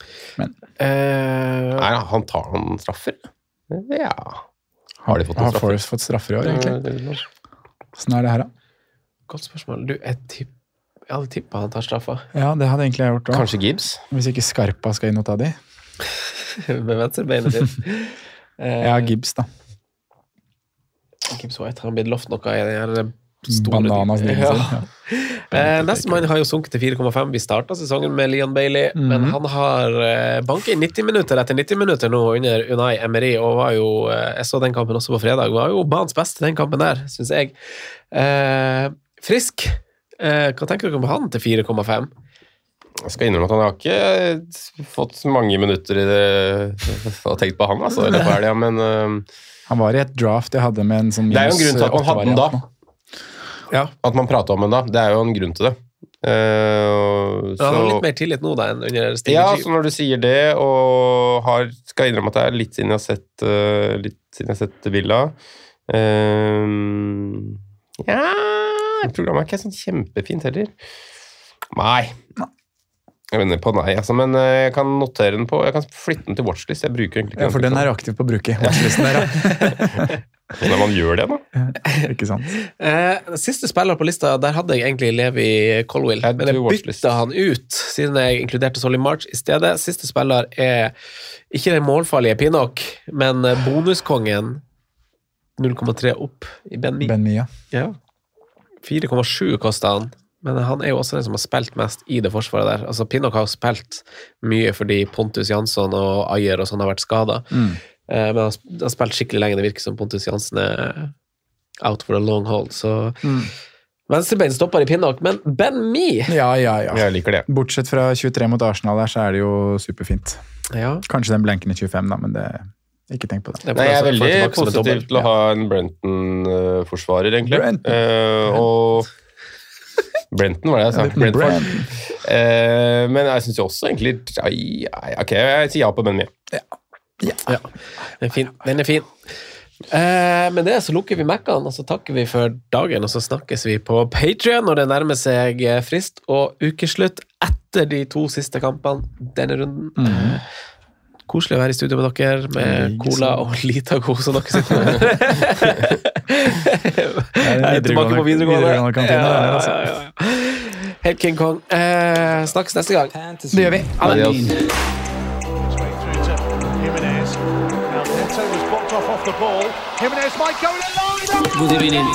Eh, Nei, han tar noen straffer. Ja. Har de fått noen Har straffer? Forrest fått straffer i år, egentlig? Hvordan er det her da? Godt spørsmål. Du, jeg, tipp, jeg hadde tippet han tar straffa Ja, det hadde egentlig jeg gjort også. Kanskje Gibbs? Hvis ikke Skarpa skal inn og ta de. med venstrebeinet sitt. Eh, Ja, Gibbs da. Gibbs White har blitt lovt noe i den her store Bananas ja. nivå sin. Ja. Eh, Nestemann har jo sunket til fire komma fem. Vi startet sesongen med Leon Bailey, Mhm. men han har eh, banket i nitti minutter etter nitti minutter nå under Unai Emery, og var jo, eh, jeg så den kampen også på fredag, var jo banens beste den kampen der, synes jeg. Eh, frisk. Eh, hva tenker dere om han til fire komma fem? Jeg skal innrømme at han har ikke fått mange minutter i det og tenkt på han, altså, eller på helga, men uh, Han var i et draft jeg hadde med en sånn det er jo en grunn til at man hadde den da. Ja. At man prater om den da, det er jo en grunn til det. Uh, Han har litt mer tillit nå da enn under Steve ja, G. så når du sier det, og har, skal innrømme at det er litt siden jeg har sett, uh, litt siden jeg har sett Villa. Uh, ja, programmet er ikke sånn kjempefint heller. Nei. Jeg vender på nei, altså, men jeg kan notere den på, jeg kan flytte den til watchlist. Jeg bruker egentlig ikke Ja, for den er aktiv på å bruke. Watchlisten der, ja. Når man gjør det, da. Ikke sant? Eh, siste spiller på lista, der hadde jeg egentlig Levi Colwill, Add men jeg to watchlist. bytta han ut, siden jeg inkluderte Solly March i stedet. Siste spiller er ikke den målfarlige Pinnock, men bonuskongen null komma tre opp i Ben Mee. Ben Mia. Ja. fire komma sju kostet han, men han er jo også den som har spilt mest i det forsvaret der. Altså, Pinnock har jo spilt mye fordi Pontus Jansson og Ayer og sånn har vært skadet. Mm. Eh, men han har sp- har spilt skikkelig lenge. Det virker som Pontus Jansen er out for a long hold, så Mm. venstrebein stopper i Pinnock, men Ben Mee! Ja, ja, ja. Jeg liker det. Bortsett fra tjuetre mot Arsenal der, så er det jo superfint. Ja, Kanskje den blenken i tjuefem da, men det... Ikke tenk på det. det Nei, jeg er får veldig tilbake som en positiv dobbel. til å ha en Brenton-forsvarer, egentlig. Brenton. Eh, og Brenton, var det jeg sa? Brentford. Brand. Eh, men jeg synes jo også egentlig ja, ja, ok, jeg sier ja på Ben Mee. Ja, den er fin. Den er fin. Eh, med det så lukker vi Mac-ene, og så takker vi for dagen, og så snakkes vi på Patreon når det nærmer seg frist og ukeslutt etter de to siste kampene denne runden. Mhm. Koselig å være i studio med dere, med Like cola så. og Litago som dere sitter med. Jeg er tilbake på videregående. videregående kantine, Ja, der, altså. ja, ja, ja. Helt King Kong. Eh, snakkes neste gang. Fantasy. Det gjør vi. Ha det. Adios. Straight through to Jimenez. Now Neto was blocked off off the ball. Jimenez might go in alone. God evening.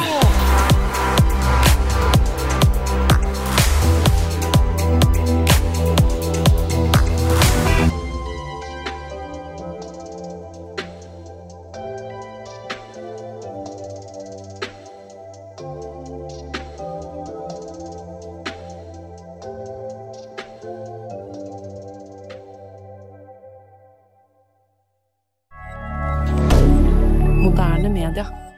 Moderne media.